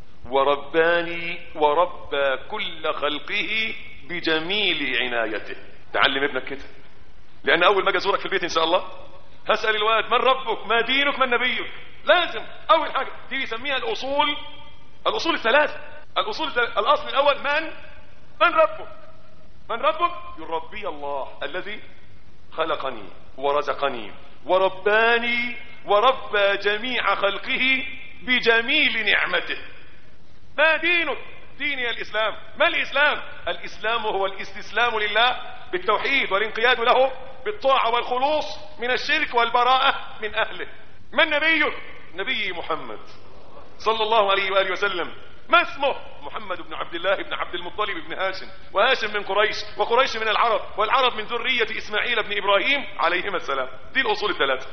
ورباني وربى كل خلقه بجميل عنايته. تعلم ابنك كده، لأن أول ما أجي أزورك في البيت إن شاء الله هسأل الواد من ربك، ما دينك، من نبيك. لازم أول حاجة دي يسميها الأصول، الأصول الثلاثة. الأصول الثلاثة. الأصل الأول من من ربك؟ من ربك؟ يربي الله الذي خلقني ورزقني ورباني وربى جميع خلقه بجميل نعمته. ما دينك؟ ديني الإسلام. ما الإسلام؟ الإسلام هو الاستسلام لله بالتوحيد والانقياد له بالطاعة والخلوص من الشرك والبراءة من أهله. من نبيك؟ نبي محمد صلى الله عليه وآله وسلم. ما اسمه؟ محمد بن عبد الله بن عبد المطلب بن هاشم، وهاشم من قريش، وقريش من العرب، والعرب من ذرية إسماعيل بن إبراهيم عليهما السلام. دي الأصول الثلاثة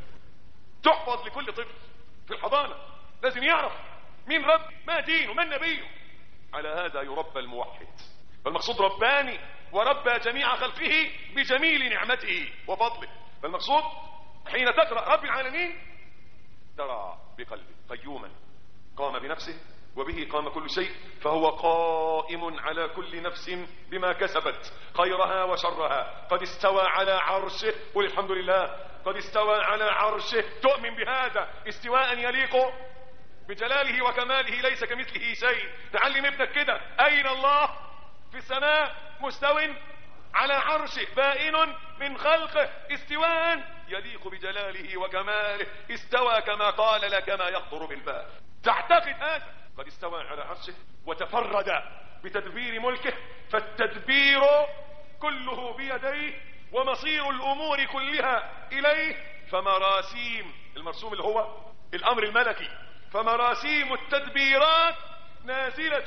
تحفظ لكل طفل في الحضانة، لازم يعرف مين رب، ما دينه، من نبيه. على هذا يربى الموحد. فالمقصود رباني وربى جميع خلقه بجميل نعمته وفضله. فالمقصود حين تقرأ رب العالمين ترى بقلبه قيوما قام بنفسه وبه قام كل شيء، فهو قائم على كل نفس بما كسبت خيرها وشرها. قد استوى على عرشه، قل الحمد لله، قد استوى على عرشه. تؤمن بهذا استواء يليق بجلاله وكماله، ليس كمثله شيء. تعلم ابنك كده، أين الله؟ في السماء مستو على عرشه بائن من خلقه استواء يليق بجلاله وكماله. استوى كما قال لك ما يخطر بالبال. تعتقد هذا؟ قد استوى على عرشه وتفرد بتدبير ملكه، فالتدبير كله بيديه ومصير الأمور كلها إليه. فمراسيم المرسوم اللي هو الأمر الملكي، فمراسيم التدبيرات نازلة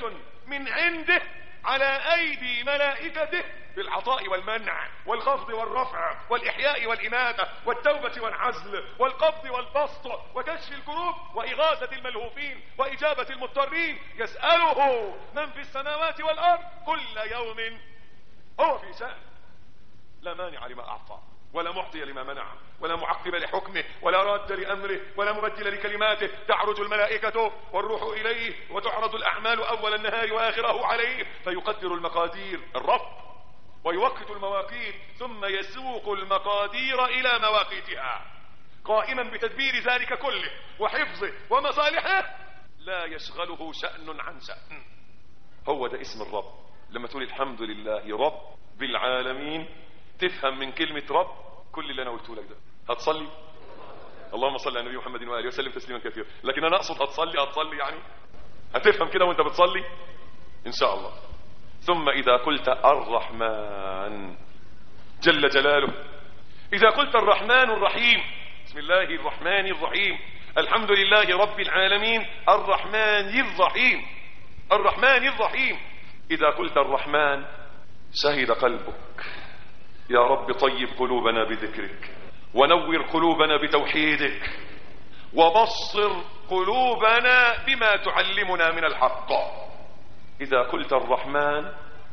من عنده على أيدي ملائكته بالعطاء والمنع والخفض والرفع والإحياء والإماتة والتوبة والعزل والقبض والبسط وكشف الكروب وإغاثة الملهوفين وإجابة المضطرين. يسأله من في السماوات والأرض كل يوم هو في شأن. لا مانع لما أعطى ولا معطي لما منع ولا معقب لحكمه ولا راد لأمره ولا مبدل لكلماته. تعرج الملائكة والروح إليه وتعرض الأعمال أول النهار وآخره عليه فيقدر المقادير الرب ويوقت المواقيت ثم يسوق المقادير إلى مواقيتها قائما بتدبير ذلك كله وحفظه ومصالحه لا يشغله شأن عن شأن. هو ده اسم الرب. لما تقول الحمد لله رب بالعالمين تفهم من كلمة رب كل اللي أنا قلته لك ده. هتصلي اللهم صل على النبي محمد وآله وسلم تسليما كثيرا، لكن أنا أقصد هتصلي هتصلي يعني هتفهم كده وانت بتصلي إن شاء الله. ثم إذا قلت الرحمن جل جلاله، إذا قلت الرحمن الرحيم، بسم الله الرحمن الرحيم، الحمد لله رب العالمين الرحمن الرحيم الرحمن الرحيم. إذا قلت الرحمن شهد قلبك يا رب طيب قلوبنا بذكرك ونور قلوبنا بتوحيدك وبصر قلوبنا بما تعلمنا من الحق. إذا قلت الرحمن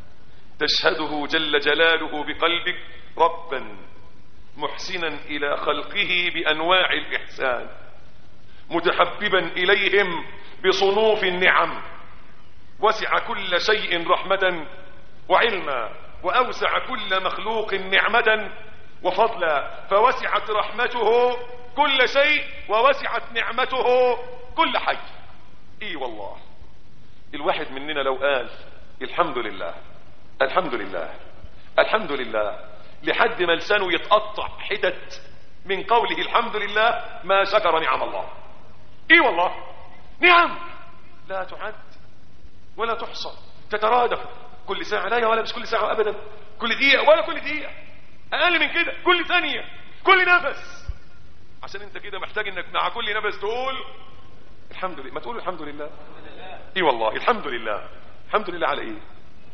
تشهده جل جلاله بقلبك ربا محسنا إلى خلقه بأنواع الإحسان متحببا إليهم بصنوف النعم، وسع كل شيء رحمة وعلما وأوسع كل مخلوق نعمة وفضلا، فوسعت رحمته كل شيء ووسعت نعمته كل حي. اي والله الواحد مننا لو قال الحمد لله الحمد لله الحمد لله لحد ما لسانه يتقطع حتت من قوله الحمد لله ما شكر نعم الله. اي والله نعم لا تعد ولا تحصى تترادف كل ساعة، لا يا ولا مش كل ساعة ابدا، كل دقيقة ولا كل دقيقة، اقل من كده كل ثانية كل نفس. عشان انت كده محتاج انك مع كل نفس تقول الحمد لله. ما تقول الحمد لله. اي والله الحمد لله. الحمد لله على ايه؟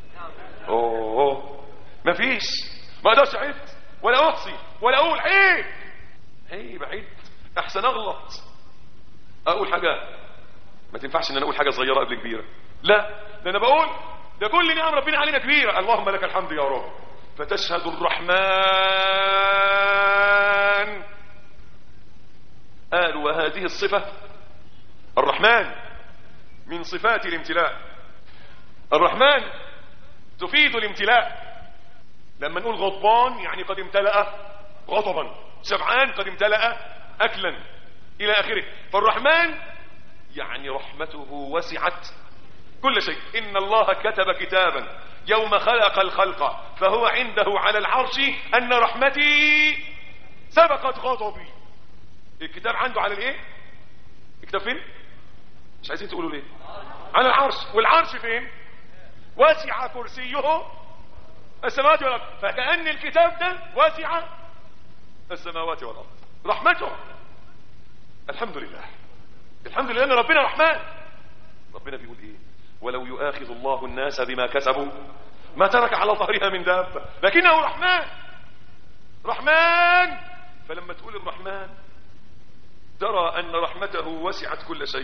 اوه ما فيش، ما اقدرش اعد ولا احصي ولا اقول عيب هي بعيد احسن اغلط اقول حاجة ما تنفعش ان انا اقول حاجة صغيرة قبل كبيرة. لا ده انا بقول ده كل نعم ربنا علينا كبيرة، اللهم لك الحمد يا رب. فتشهد الرحمن قال وهذه الصفة الرحمن من صفات الامتلاء. الرحمن تفيد الامتلاء. لما نقول غضبان يعني قد امتلأ غضبا، شبعان قد امتلأ أكلا إلى آخره. فالرحمن يعني رحمته وسعت كل شيء. إن الله كتب كتابا يوم خلق الخلق فهو عنده على العرش أن رحمتي سبقت غضبي. الكتاب عنده على الايه؟ الكتاب فين؟ مش عايزين تقولوا ليه؟ على العرش. والعرش فين؟ واسع كرسيه السماوات والارض. فكأن الكتاب ده واسع السماوات والارض. رحمته الحمد لله الحمد لله ان ربنا رحمن. ربنا بيقول ايه؟ ولو يؤاخذ الله الناس بما كسبوا ما ترك على ظهرها من دابة لكنه رحمن رحمن. فلما تقول الرحمن ترى أن رحمته وسعت كل شيء،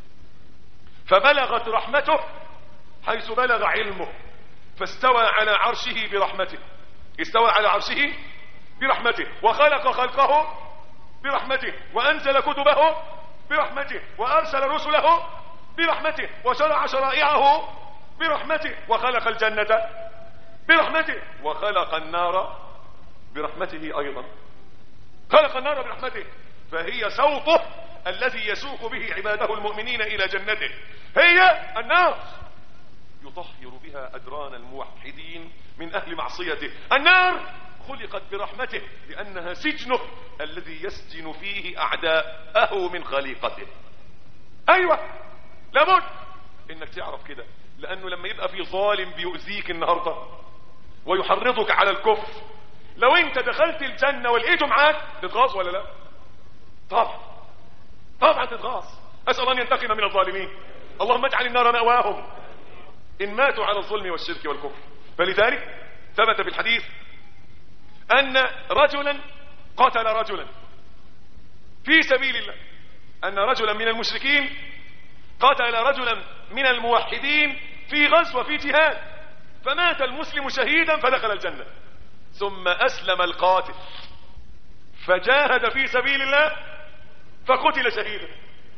فبلغت رحمته حيث بلغ علمه، فاستوى على عرشه برحمته. استوى على عرشه برحمته، وخلق خلقه برحمته، وأنزل كتبه برحمته، وأرسل رسله برحمته، وشرع شرائعه برحمته، وخلق الجنة برحمته، وخلق النار برحمته أيضا. خلق النار برحمته، فهي سوقه الذي يسوق به عباده المؤمنين إلى جنته. هي النار يطهر بها أدران الموحدين من أهل معصيته. النار خلقت برحمته لأنها سجنه الذي يسجن فيه أعداءه من خليقته. أيوة لابد إنك تعرف كده، لأنه لما يبقى في ظالم بيؤذيك النهاردة ويحرضك على الكفر، لو انت دخلت الجنة ولقيته معاك تتغاظ ولا لا؟ طبعا طبعا تتغاظ. أسأل أن ينتقم من الظالمين. اللهم اجعل النار مأواهم إن ماتوا على الظلم والشرك والكفر. فلذلك ثبت في الحديث أن رجلا قتل رجلا في سبيل الله، أن رجلا من المشركين قتل رجلا من الموحدين في غزوة في جهاد، فمات المسلم شهيدا فدخل الجنة، ثم أسلم القاتل فجاهد في سبيل الله فقتل شهيدا،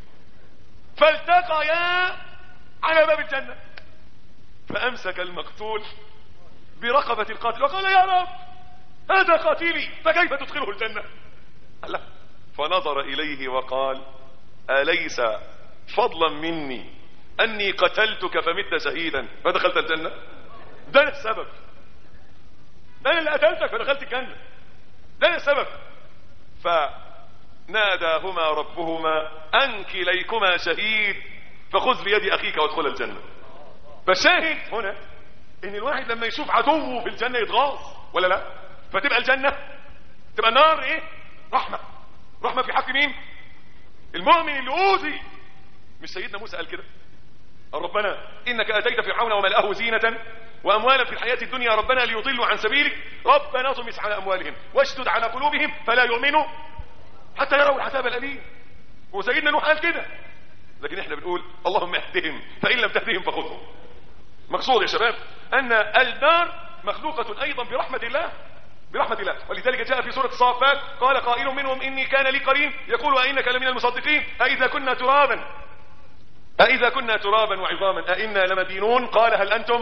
فالتقيا على باب الجنة، فأمسك المقتول برقبة القاتل وقال يا رب هذا قاتلي فكيف تدخله الجنة؟ الله. فنظر إليه وقال أليس فضلا مني أني قتلتك فمت شهيدا فدخلت الجنة؟ ده السبب، ده اللي قتلتك فدخلت الجنة، ده السبب. فناداهما ربهما أن كليكما شهيد فخذ بيد أخيك وادخل الجنة. فالشاهد هنا ان الواحد لما يشوف عدوه في الجنة يتغاظ ولا لا؟ فتبقى الجنة تبقى النار ايه؟ رحمة. رحمة في حق مين؟ المؤمن اللي اوذي. مش سيدنا موسى قال كده؟ قال ربنا انك اتيت فرعون وملأه زينة واموالا في الحياة الدنيا ربنا ليضلوا عن سبيلك ربنا طمس على اموالهم واشدد على قلوبهم فلا يؤمنوا حتى يروا العذاب الاليم. وسيدنا نوح قال كده، لكن احنا بنقول اللهم اهدهم فان لم تهدهم فخذهم. مقصود يا شباب ان النار مخلوقة ايضا برحمة الله، برحمة الله. ولذلك جاء في سورة الصافات قال قائل منهم اني كان لي قرين يقول أئنك لمن المصدقين أئذا كنا ترابا أئذا كنا ترابا وعظاما أئنا لمدينون قال هل انتم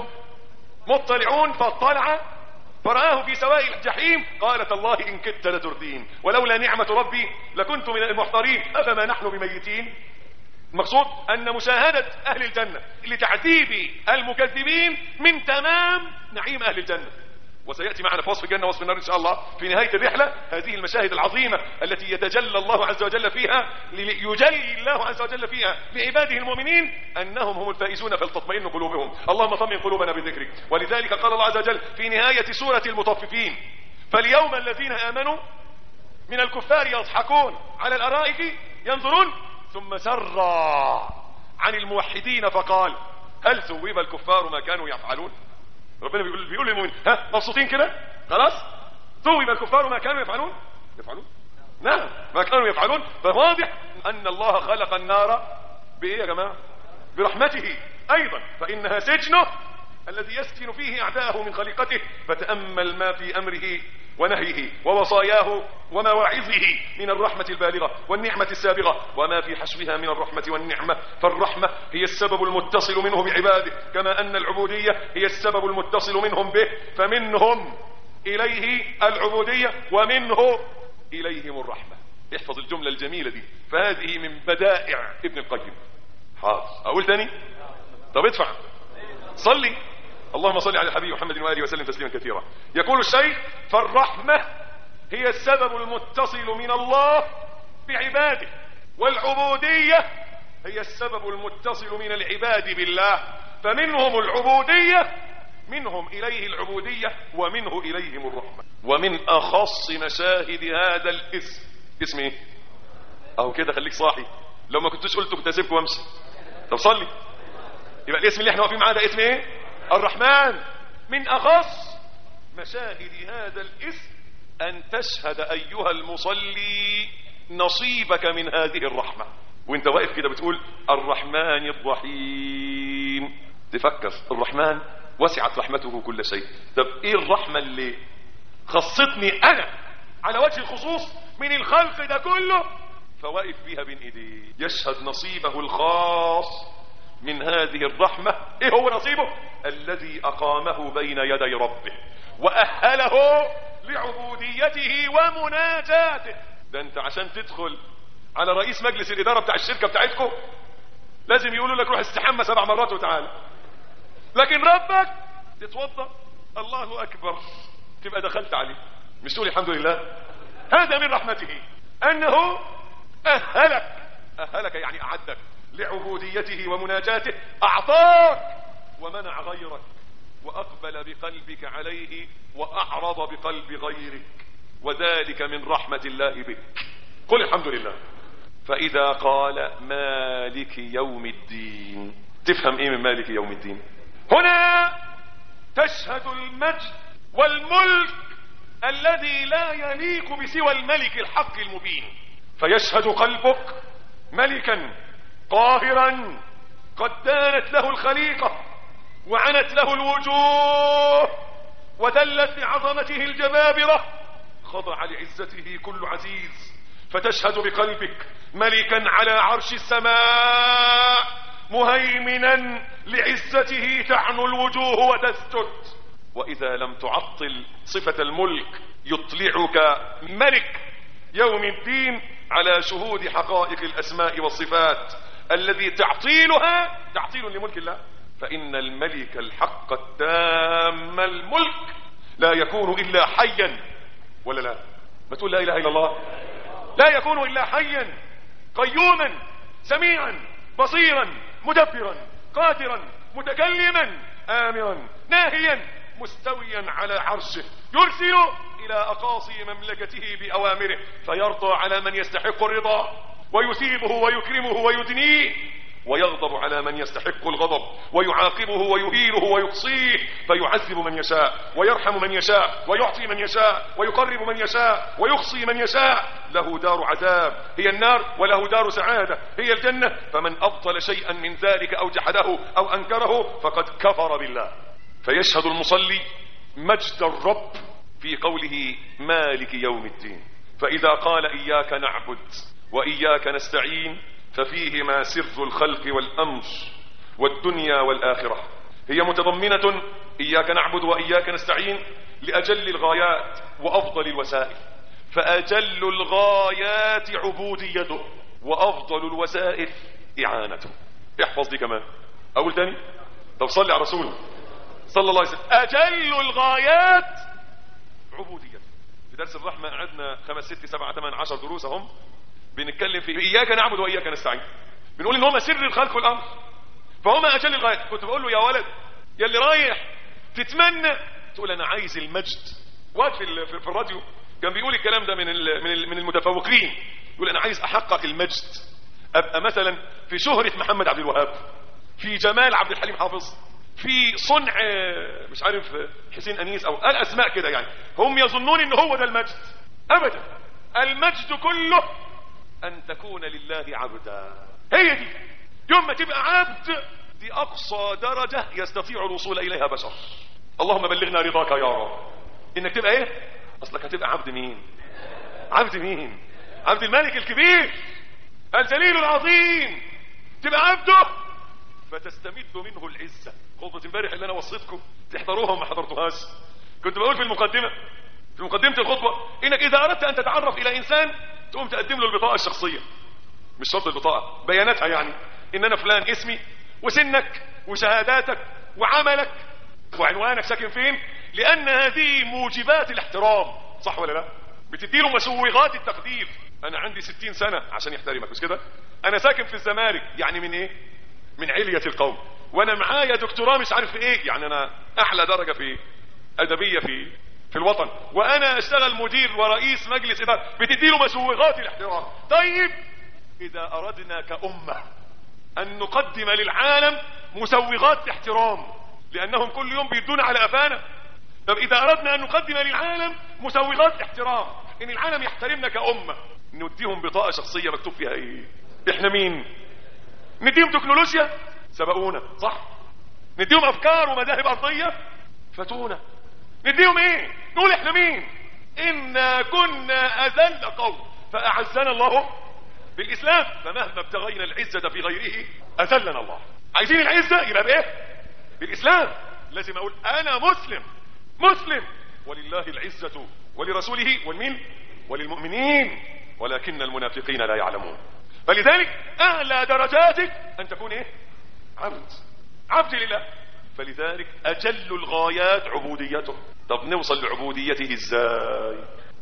مطلعون فاطلع فرآه في سواء الجحيم قال تالله ان كدت لتردين ولولا نعمة ربي لكنت من المحضرين افما نحن بميتين. المقصود ان مشاهدة اهل الجنة لتعذيب المكذبين من تمام نعيم اهل الجنة. وسيأتي معنا في وصف الجنة ووصف النار ان شاء الله في نهاية الرحلة هذه المشاهد العظيمة التي يتجلى الله عز وجل فيها، يجلي الله عز وجل فيها لعباده المؤمنين انهم هم الفائزون فلتطمئن قلوبهم. اللهم طمئن قلوبنا بذكرك. ولذلك قال الله عز وجل في نهاية سورة المطففين فاليوم الذين آمنوا من الكفار يضحكون على الارائك ينظرون ثم سرى عن الموحدين فقال هل ثوب الكفار ما كانوا يفعلون؟ ربنا بيقول بيقول للمؤمنين ها مبسوطين كده خلاص؟ ثوب الكفار ما كانوا يفعلون؟ يفعلون؟ نعم ما كانوا يفعلون. فواضح ان الله خلق النار بايه يا جماعه؟ برحمته ايضا، فانها سجنه الذي يسكن فيه اعداءه من خليقته. فتأمل ما في امره ونهيه ووصاياه ومواعظه من الرحمة البالغة والنعمة السابغة وما في حشوها من الرحمة والنعمة. فالرحمة هي السبب المتصل منه بعباده كما أن العبودية هي السبب المتصل منهم به، فمنهم إليه العبودية ومنه إليهم الرحمة. احفظ الجملة الجميلة دي، فهذه من بدائع ابن القيم. حاضر أقول تاني؟ طب ادفع صلي. اللهم صل على الحبيب محمد وآله وسلم تسليما كثيرا. يقول الشيخ فالرحمة هي السبب المتصل من الله بعباده، والعبودية هي السبب المتصل من العباد بالله، فمنهم العبودية منهم إليه العبودية ومنه إليهم الرحمة. ومن أخص مشاهد هذا الاسم اسم ايه؟ اهو كده خليك صاحي، لو ما كنتش قلته كنت هسيبك وامشي. طب صلي. يبقى الاسم اللي احنا واقفين معاه ده اسم ايه؟ الرحمن. من أخص مشاهد هذا الاسم أن تشهد أيها المصلي نصيبك من هذه الرحمة وانت واقف كده بتقول الرحمن الرحيم. تفكر الرحمن وسعت رحمته كل شيء. طب ايه الرحمة اللي خصتني انا على وجه الخصوص من الخلق ده كله فواقف بيها بين ايديه؟ يشهد نصيبه الخاص من هذه الرحمة. ايه هو نصيبه؟ الذي اقامه بين يدي ربه واهله لعبوديته ومناجاته. ده انت عشان تدخل على رئيس مجلس الادارة بتاع الشركة بتاعتكم لازم يقولوا لك روح استحمى سبع مرات وتعالى، لكن ربك تتوضا الله اكبر تبقى دخلت عليه مش تقول الحمد لله. هذا من رحمته انه اهلك اهلك يعني اعدك لعبوديته ومناجاته، اعطاك ومنع غيرك واقبل بقلبك عليه واعرض بقلب غيرك، وذلك من رحمة الله بك. قل الحمد لله. فاذا قال مالك يوم الدين تفهم ايه من مالك يوم الدين؟ هنا تشهد المجد والملك الذي لا يليق بسوى الملك الحق المبين. فيشهد قلبك ملكا قاهرا قد دانت له الخليقة وعنت له الوجوه وذلت لعظمته الجبابرة، خضع لعزته كل عزيز. فتشهد بقلبك ملكا على عرش السماء مهيمنا لعزته تعنو الوجوه وتسجد. وإذا لم تعطل صفة الملك يطلعك ملك يوم الدين على شهود حقائق الأسماء والصفات الذي تعطيلها تعطيل لملك الله. فإن الملك الحق التام الملك لا يكون إلا حيا، ولا لا؟ ما تقول لا إله إلا الله. لا يكون إلا حيا قيوما سميعا بصيرا مدبرا قادرا متكلما آمرا ناهيا مستويا على عرشه، يرسل إلى أقاصي مملكته بأوامره فيرضى على من يستحق الرضا ويثيبه ويكرمه ويدنيه، ويغضب على من يستحق الغضب ويعاقبه ويهينه ويقصيه، فيعذب من يشاء ويرحم من يشاء ويعطي من يشاء ويقرب من يشاء ويقصي من يشاء. له دار عذاب هي النار وله دار سعادة هي الجنة. فمن أبطل شيئا من ذلك أو جحده أو أنكره فقد كفر بالله. فيشهد المصلي مجد الرب في قوله مالك يوم الدين. فإذا قال إياك نعبد وإياك نستعين ففيهما سر الخلق والأمر والدنيا والآخرة. هي متضمنة إياك نعبد وإياك نستعين لأجل الغايات وأفضل الوسائل. فأجل الغايات عبوديته وأفضل الوسائل إعانته. احفظ دي كمان. أقول تاني؟ طب صلي على رسوله صلى الله عليه وسلم. أجل الغايات عبوديته. في درس الرحمة قعدنا خمس ست سبعة ثمان عشر دروس هم بنتكلم في إياك نعبد وإياك نستعين. بنقول إن هم سر الخلق والأمر فهم أجل الغايات. كنت بقول له يا ولد يا اللي رايح تتمنى تقول أنا عايز المجد. وقت في, في الراديو كان بيقول الكلام ده من من من المتفوقين، يقول أنا عايز أحقق المجد، أبقى مثلا في شهرة محمد عبد الوهاب، في جمال عبد الحليم حافظ، في صنع مش عارف حسين أنيس أو الأسماء كده. يعني هم يظنون إن هو ده المجد. أبدا، المجد كله أن تكون لله عبدا. هي دي يوم ما تبقى عبد دي أقصى درجة يستطيع الوصول إليها بشر. اللهم بلغنا رضاك يا رب. إنك تبقى إيه؟ أصلك هتبقى عبد مين؟ عبد مين؟ عبد الملك الكبير الجليل العظيم. تبقى عبده فتستمد منه العزة. خطبة امبارح اللي أنا وصيتكم تحضروها وما حضرتوهاش، كنت بقول في المقدمة في مقدمة الخطبة إنك إذا أردت أن تتعرف إلى إنسان تقوم تقدم له البطاقة الشخصية، مش شرط البطاقة، بياناتها، يعني إن أنا فلان اسمي وسنك وشهاداتك وعملك وعنوانك ساكن فين، لأن هذه موجبات الاحترام. صح ولا لا؟ بتديله مسوغات التقدير. أنا عندي ستين سنة عشان يحترمك، مش كده؟ أنا ساكن في الزمالك، يعني من إيه؟ من علية القوم. وأنا معايا دكتوراه مش عارف في إيه، يعني أنا أحلى درجة في أدبية في في الوطن، وأنا أشتغل مدير ورئيس مجلس إدارة، بتديله مسوغات الاحترام. طيب إذا أردنا كأمة أن نقدم للعالم مسوغات احترام لأنهم كل يوم بيدون على أفانا، طب إذا أردنا أن نقدم للعالم مسوغات احترام إن العالم يحترمنا كأمة، نديهم بطاقة شخصية مكتوب فيها إيه؟ إحنا مين؟ نديهم تكنولوجيا؟ سبقونا. صح؟ نديهم أفكار ومذاهب أرضية؟ فتونا. نديهم إيه؟ نقول إحنا مين؟ إنا كنا أذل قوم فأعزنا الله بالإسلام، فمهما ابتغينا العزة في غيره أذلنا الله. عايزين العزة يبقى بإيه؟ بالإسلام. لازم أقول أنا مسلم مسلم ولله العزة ولرسوله والمين وللمؤمنين ولكن المنافقين لا يعلمون. فلذلك أعلى درجاتك أن تكون إيه؟ عبد عبد لله. فلذلك أجل الغايات عبوديته. طب نوصل لعبوديته إزاي؟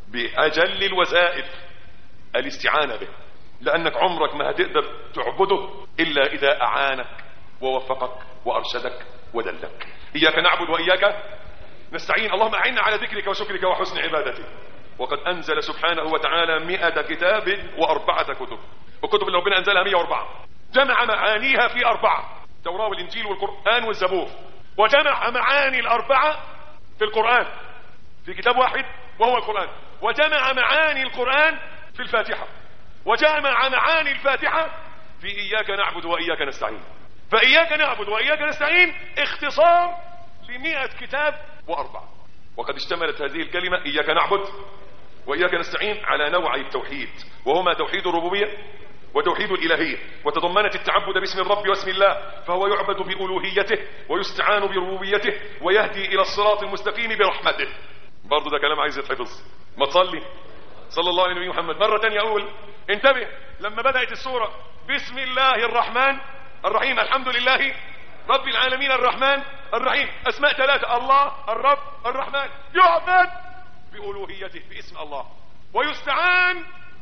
بأجل الوسائل الاستعانة به، لأنك عمرك ما هتقدر تعبده إلا إذا أعانك ووفقك وأرشدك ودلك. إياك نعبد وإياك نستعين. اللهم أعنا على ذكرك وشكرك وحسن عبادتك. وقد أنزل سبحانه وتعالى مئة كتاب وأربعة كتب. الكتب اللي ربنا أنزلها مئة وأربعة، جمع معانيها في أربعة: التوراة والإنجيل والقرآن والزبور. وجمع معاني الأربعة في القرآن في كتاب واحد وهو القرآن، وجمع معاني القرآن في الفاتحة، وجمع معاني الفاتحة في إياك نعبد وإياك نستعين. فإياك نعبد وإياك نستعين اختصار لمئة كتاب وأربعة. وقد اشتملت هذه الكلمة إياك نعبد وإياك نستعين على نوعي التوحيد، وهما توحيد الربوبية وتوحيد الإلهية، وتضمنت التعبد باسم الرب واسم الله، فهو يعبد بألوهيته ويستعان بربوبيته ويهدي إلى الصراط المستقيم برحمته. برضو ده كلام عايز يتحفظ. ما تصلي صلى الله عليه محمد. مرة تانية أقول انتبه، لما بدأت السورة بسم الله الرحمن الرحيم الحمد لله رب العالمين الرحمن الرحيم، أسماء ثلاثة، الله الرب الرحمن، يعبد بألوهيته باسم الله، ويستعان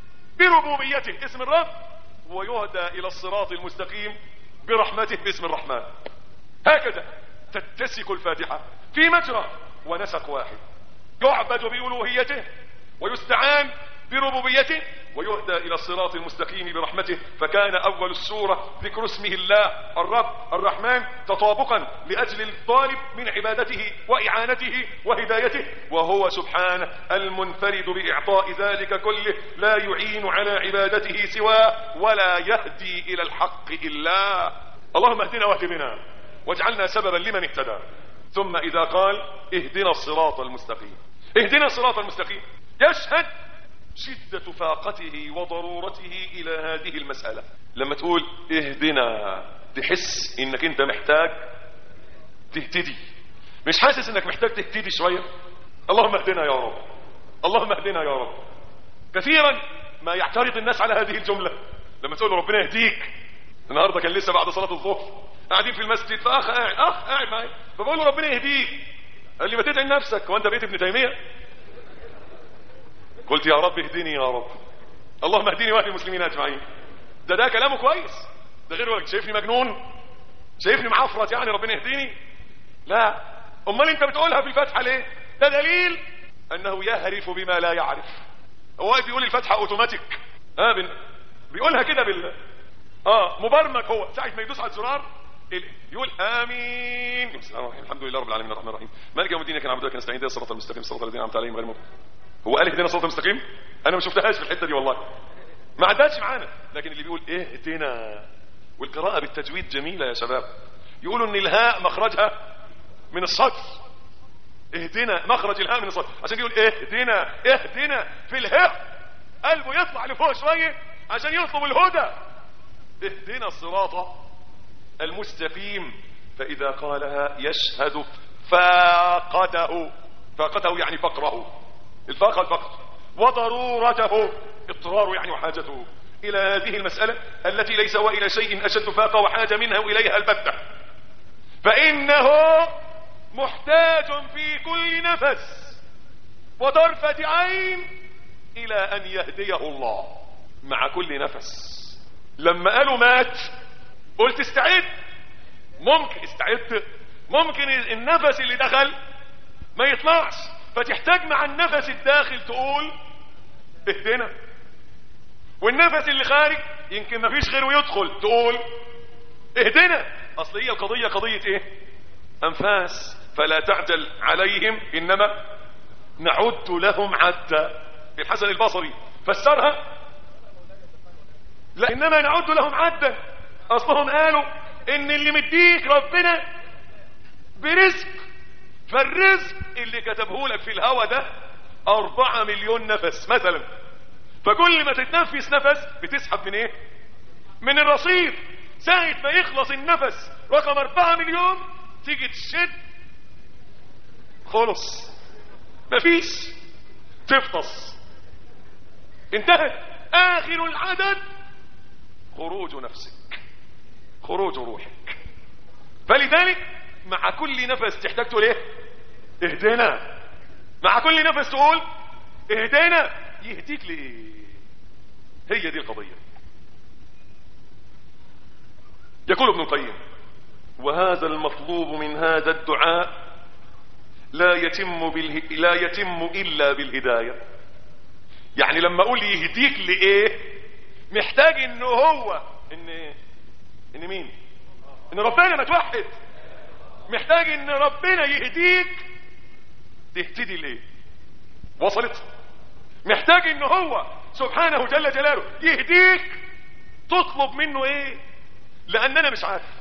بربوبيته اسم الرب، ويهدى إلى الصراط المستقيم برحمته باسم الرحمن. هكذا تتسك الفاتحة في مجرى ونسق واحد، يعبد بألوهيته ويستعان بربوبيته ويهدى إلى الصراط المستقيم برحمته. فكان أول السورة ذكر اسمه الله الرب الرحمن تطابقا لأجل الطالب من عبادته وإعانته وهدايته، وهو سبحانه المنفرد بإعطاء ذلك كله، لا يعين على عبادته سواه ولا يهدي إلى الحق إلا. اللهم اهدنا واهد بنا واجعلنا سببا لمن اهتدى. ثم إذا قال اهدنا الصراط المستقيم، اهدنا الصراط المستقيم، يشهد شدة فاقته وضرورته إلى هذه المسألة. لما تقول اهدنا تحس انك انت محتاج تهتدي، مش حاسس انك محتاج تهتدي شوية؟ اللهم اهدنا يا رب، اللهم اهدنا يا رب. كثيرا ما يعترض الناس على هذه الجملة لما تقول ربنا يهديك. النهاردة كان لسه بعد صلاة الظهر قاعدين في المسجد، فأخ قاعد أخ قاعد معي فبقول له ربنا يهديك، قال لي ما تدعي نفسك وانت بقيت ابن تيمية؟ قلت يا رب اهدني يا رب، اللهم اهدني واهد المسلمين اجمعين. ده ده كلامه كويس، ده غير ولا شايفني مجنون؟ شايفني معفرت يعني ربنا يهديني؟ لا. امال انت بتقولها في الفاتحه ليه؟ ده دليل انه يهرف بما لا يعرف. هو بيقول الفاتحه اوتوماتيك، اه بن... بيقولها كده بال اه مبرمج. هو ساعه ما يدوس على الزرار يقول امين بسم الله الرحمن الرحيم الحمد لله رب العالمين الرحمن الرحيم مالك يوم الدين اياك نعبد واياك نستعين اهدنا الصراط المستقيم صراط الذين انعمت عليهم غير المغضوب. هو قال اهدنا الصراط المستقيم؟ انا ما شفتهاش في الحته دي والله، ما عدتش معانا. لكن اللي بيقول اهدنا، والقراءه بالتجويد جميله يا شباب، يقولوا ان الهاء مخرجها من الصدر، اهدنا مخرج الهاء من الصدر، عشان يقول اهدنا اهدنا في الهاء قلبه يطلع لفوق شويه عشان يطلب الهدى. اهدنا الصراط المستقيم. فاذا قالها يشهد فاقته، فاقته يعني فقره، الفاقه الفقر، وضرورته اضطراره يعني وحاجته الى هذه المسألة التي ليس والى شيء اشد فاقه وحاجة منه اليها البتة، فانه محتاج في كل نفس وطرفة عين الى ان يهديه الله مع كل نفس. لما قالوا مات قلت استعد، ممكن استعدت، ممكن النفس اللي دخل ما يطلعش، فتحتاج مع النفس الداخل تقول اهدنا، والنفس اللي خارج يمكن ما فيش غيره يدخل تقول اهدنا. اصل هي القضية قضية ايه؟ انفاس. فلا تعجل عليهم انما نعد لهم عدا. الحسن البصري فسرها لا انما نعد لهم عدا. اصلهم قالوا ان اللي مديك ربنا برزق، فالرزق اللي كتبه لك في الهوا ده أربعة مليون نفس مثلا، فكل ما تتنفس نفس بتسحب من ايه؟ من الرصيد. ساعة ما يخلص النفس رقم أربعة مليون تيجي تشد خلص مفيش، تفطس، انتهت. آخر العدد خروج نفسك، خروج روحك. فلذلك مع كل نفس تحتاج تقول ايه؟ اهدنا. مع كل نفس تقول اهدنا. يهديك ليه؟ هي دي القضية. يقول ابن القيم وهذا المطلوب من هذا الدعاء لا يتم باله... لا يتم الا بالهداية. يعني لما اقول يهديك لايه محتاج انه هو ان ان مين؟ ان ربنا ما توحد. محتاج ان ربنا يهديك تهتدي ليه؟ وصلت؟ محتاج ان هو سبحانه جل جلاله يهديك تطلب منه ايه؟ لان انا مش عارف.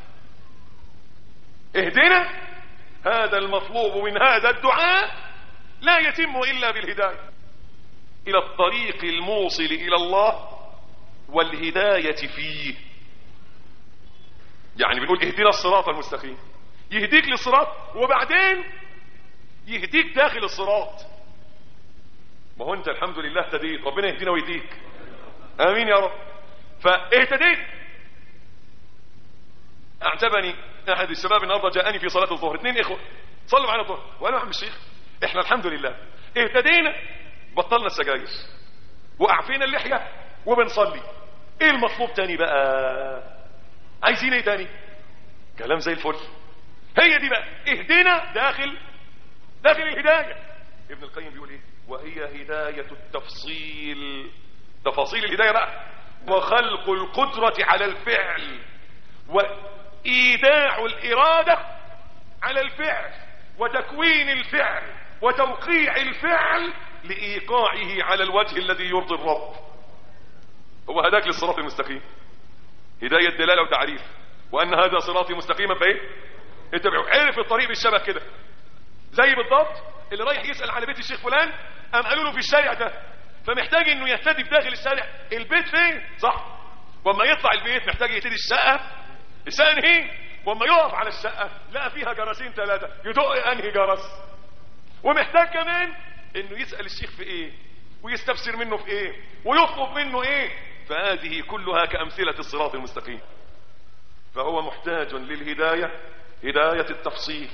اهدنا، هذا المطلوب من هذا الدعاء لا يتم الا بالهداية الى الطريق الموصل الى الله والهداية فيه. يعني بنقول اهدنا الصراط المستقيم، يهديك للصراط وبعدين يهديك داخل الصراط. ما هو انت الحمد لله اهتديت، ربنا يهدينا ويهديك، امين يا رب. فاهتديت. اعجبني احد الشباب النهارده جاءني في صلاه الظهر، اثنين اخوه صلوا معنا الظهر، وانا عم الشيخ احنا الحمد لله اهتدينا، بطلنا السجاير واعفينا اللحيه وبنصلي. ايه المطلوب تاني بقى؟ عايزين ايه تاني؟ كلام زي الفل. هي دي بقى اهدنا داخل داخل الهدايه. ابن القيم بيقول ايه؟ وهي هدايه التفصيل، تفاصيل الهدايه بقى، وخلق القدره على الفعل، وايداع الاراده على الفعل، وتكوين الفعل، وتوقيع الفعل لايقاعه على الوجه الذي يرضي الرب. هو هداك للصراط المستقيم، هدايه دلاله وتعريف، وان هذا صراطي مستقيما فايه؟ اتبعوا. عرف الطريق بالشبه كده، زي بالضبط اللي رايح يسال على بيت الشيخ فلان، قام قالوا له في الشارع ده، فمحتاج انه يهتدي بداخل الشارع البيت فين، صح؟ واما يطلع البيت محتاج يهتدي الشقه، الشقه انهي؟ واما يقف على الشقه لقى فيها جرسين ثلاثه، يدق انهي جرس؟ ومحتاج كمان انه يسال الشيخ في ايه، ويستفسر منه في ايه، ويطلب منه ايه. فهذه كلها كامثله الصراط المستقيم. فهو محتاج للهدايه، هدايه التفصيل،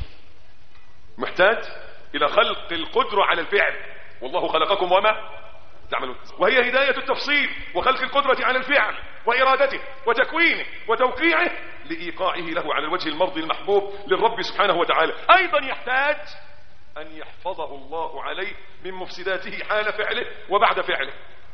محتاج الى خلق القدره على الفعل، والله خلقكم وما تعملون. وهي هدايه التفصيل وخلق القدره على الفعل وارادته وتكوينه وتوقيعه لايقاعه له على الوجه المرضي المحبوب للرب سبحانه وتعالى. ايضا يحتاج ان يحفظه الله عليه من مفسداته حال فعله وبعد فعله.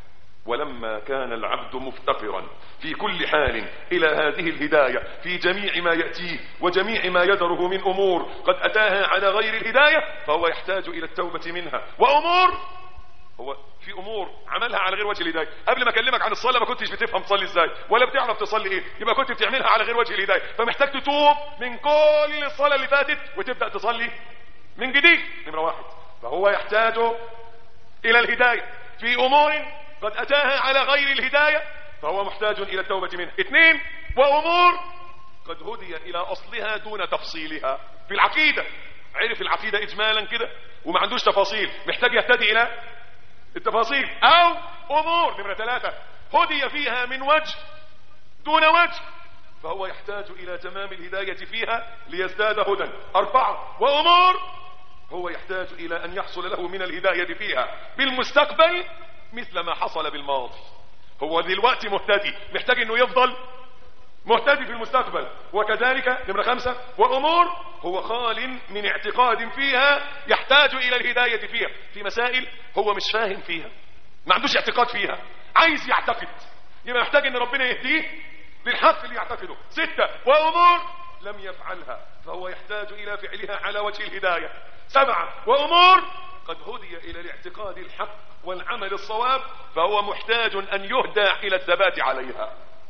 ولما كان العبد مفتقرا في كل حال الى هذه الهدايه في جميع ما ياتيه وجميع ما يدره من امور قد اتاها على غير الهدايه، فهو يحتاج الى التوبه منها. وامور، هو في امور عملها على غير وجه الهدايه. قبل ما اكلمك عن الصلاه ما كنتش بتفهم تصلي ازاي ولا بتعرف تصلي ايه، يبقى كنت بتعملها على غير وجه الهدايه، فمحتاج تتوب من كل الصلاه اللي فاتت وتبدا تصلي من جديد. نمره واحد، فهو يحتاج الى الهدايه في امور قد اتاها على غير الهدايه، فهو محتاج الى التوبه منها. اثنين، وامور قد هدي الى اصلها دون تفصيلها. في العقيده عرف العقيده اجمالا كده وما عندوش تفاصيل، محتاج يهتدي الى التفاصيل. او امور نمره ثلاثه هدي فيها من وجه دون وجه، فهو يحتاج الى تمام الهدايه فيها ليزداد هدى. اربعه، وامور هو يحتاج الى ان يحصل له من الهدايه فيها بالمستقبل مثل ما حصل بالماضي. هو دلوقتي مهتدي، محتاج انه يفضل مهتدي في المستقبل. وكذلك نمرة خمسة، وامور هو خال من اعتقاد فيها يحتاج الى الهداية فيها. في مسائل هو مش فاهم فيها، ما عندوش اعتقاد فيها، عايز يعتقد، يبقى محتاج ان ربنا يهديه للحق اللي يعتقده. ستة، وامور لم يفعلها فهو يحتاج الى فعلها على وجه الهداية. سبعة، وامور قد هدي الى الاعتقاد الحق والعمل الصواب، فهو محتاج ان يهدى الى الثبات عليها.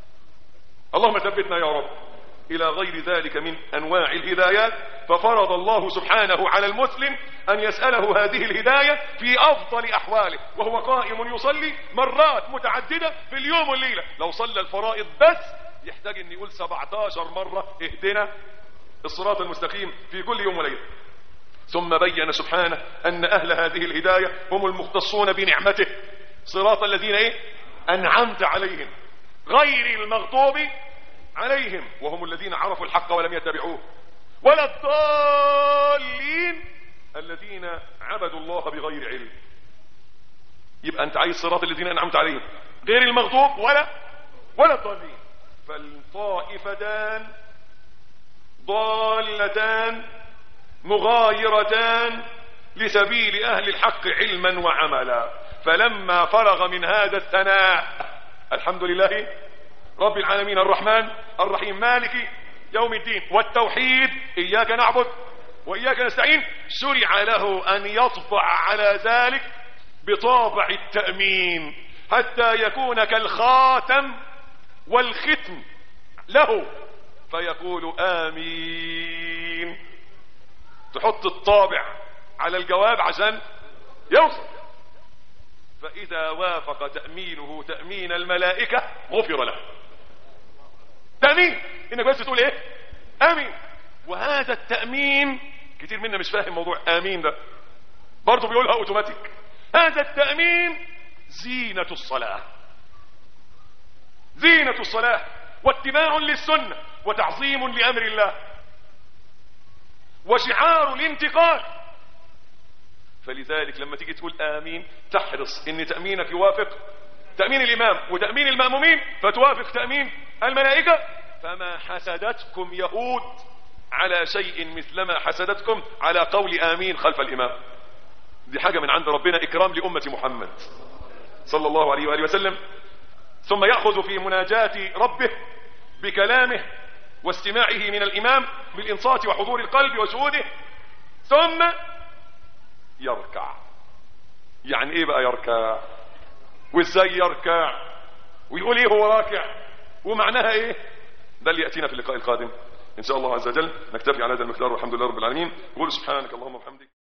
اللهم ثبتنا يا رب الى غير ذلك من انواع الهدايات. ففرض الله سبحانه على المسلم ان يسأله هذه الهداية في افضل احواله وهو قائم يصلي مرات متعددة في اليوم والليلة. لو صلى الفرائض بس يحتاج ان يقول سبعة عشر مرة اهدنا الصراط المستقيم في كل يوم وليلة. ثم بين سبحانه ان اهل هذه الهداية هم المختصون بنعمته، صراط الذين ايه انعمت عليهم غير المغضوب عليهم، وهم الذين عرفوا الحق ولم يتبعوه، ولا الضالين الذين عبدوا الله بغير علم. يبقى انت عايز صراط الذين انعمت عليهم غير المغضوب ولا ولا الضالين. فالطائفتان ضالتان مغايرتان لسبيل اهل الحق علما وعملا. فلما فرغ من هذا الثناء، الحمد لله رب العالمين الرحمن الرحيم مالك يوم الدين. والتوحيد إياك نعبد وإياك نستعين شرع له أن يطبع على ذلك بطابع التأمين حتى يكون كالخاتم والختم له، فيقول آمين. تحط الطابع على الجواب عشان يوصل. فإذا وافق تأمينه تأمين الملائكة غفر له. تأمين إنك بس تقول إيه؟ آمين. وهذا التأمين كتير منا مش فاهم موضوع آمين ده، برضه بيقولها أوتوماتيك. هذا التأمين زينة الصلاة، زينة الصلاة واتباع للسنة وتعظيم لأمر الله وشعار الانتقال. فلذلك لما تيجي تقول آمين تحرص ان تأمينك يوافق تأمين الإمام وتأمين المأمومين فتوافق تأمين الملائكة. فما حسدتكم يهود على شيء مثلما حسدتكم على قول آمين خلف الإمام. دي حاجة من عند ربنا، إكرام لأمة محمد صلى الله عليه وآله وسلم. ثم يأخذ في مناجاة ربه بكلامه واستماعه من الإمام بالإنصات وحضور القلب وشهوده، ثم يركع. يعني ايه بقى يركع؟ وازاي يركع؟ ويقول ايه هو راكع؟ ومعناها ايه؟ ده اللي يأتينا في اللقاء القادم ان شاء الله عز وجل. نكتفي على هذا المقدار والحمد لله رب العالمين. قول سبحانك اللهم وبحمدك.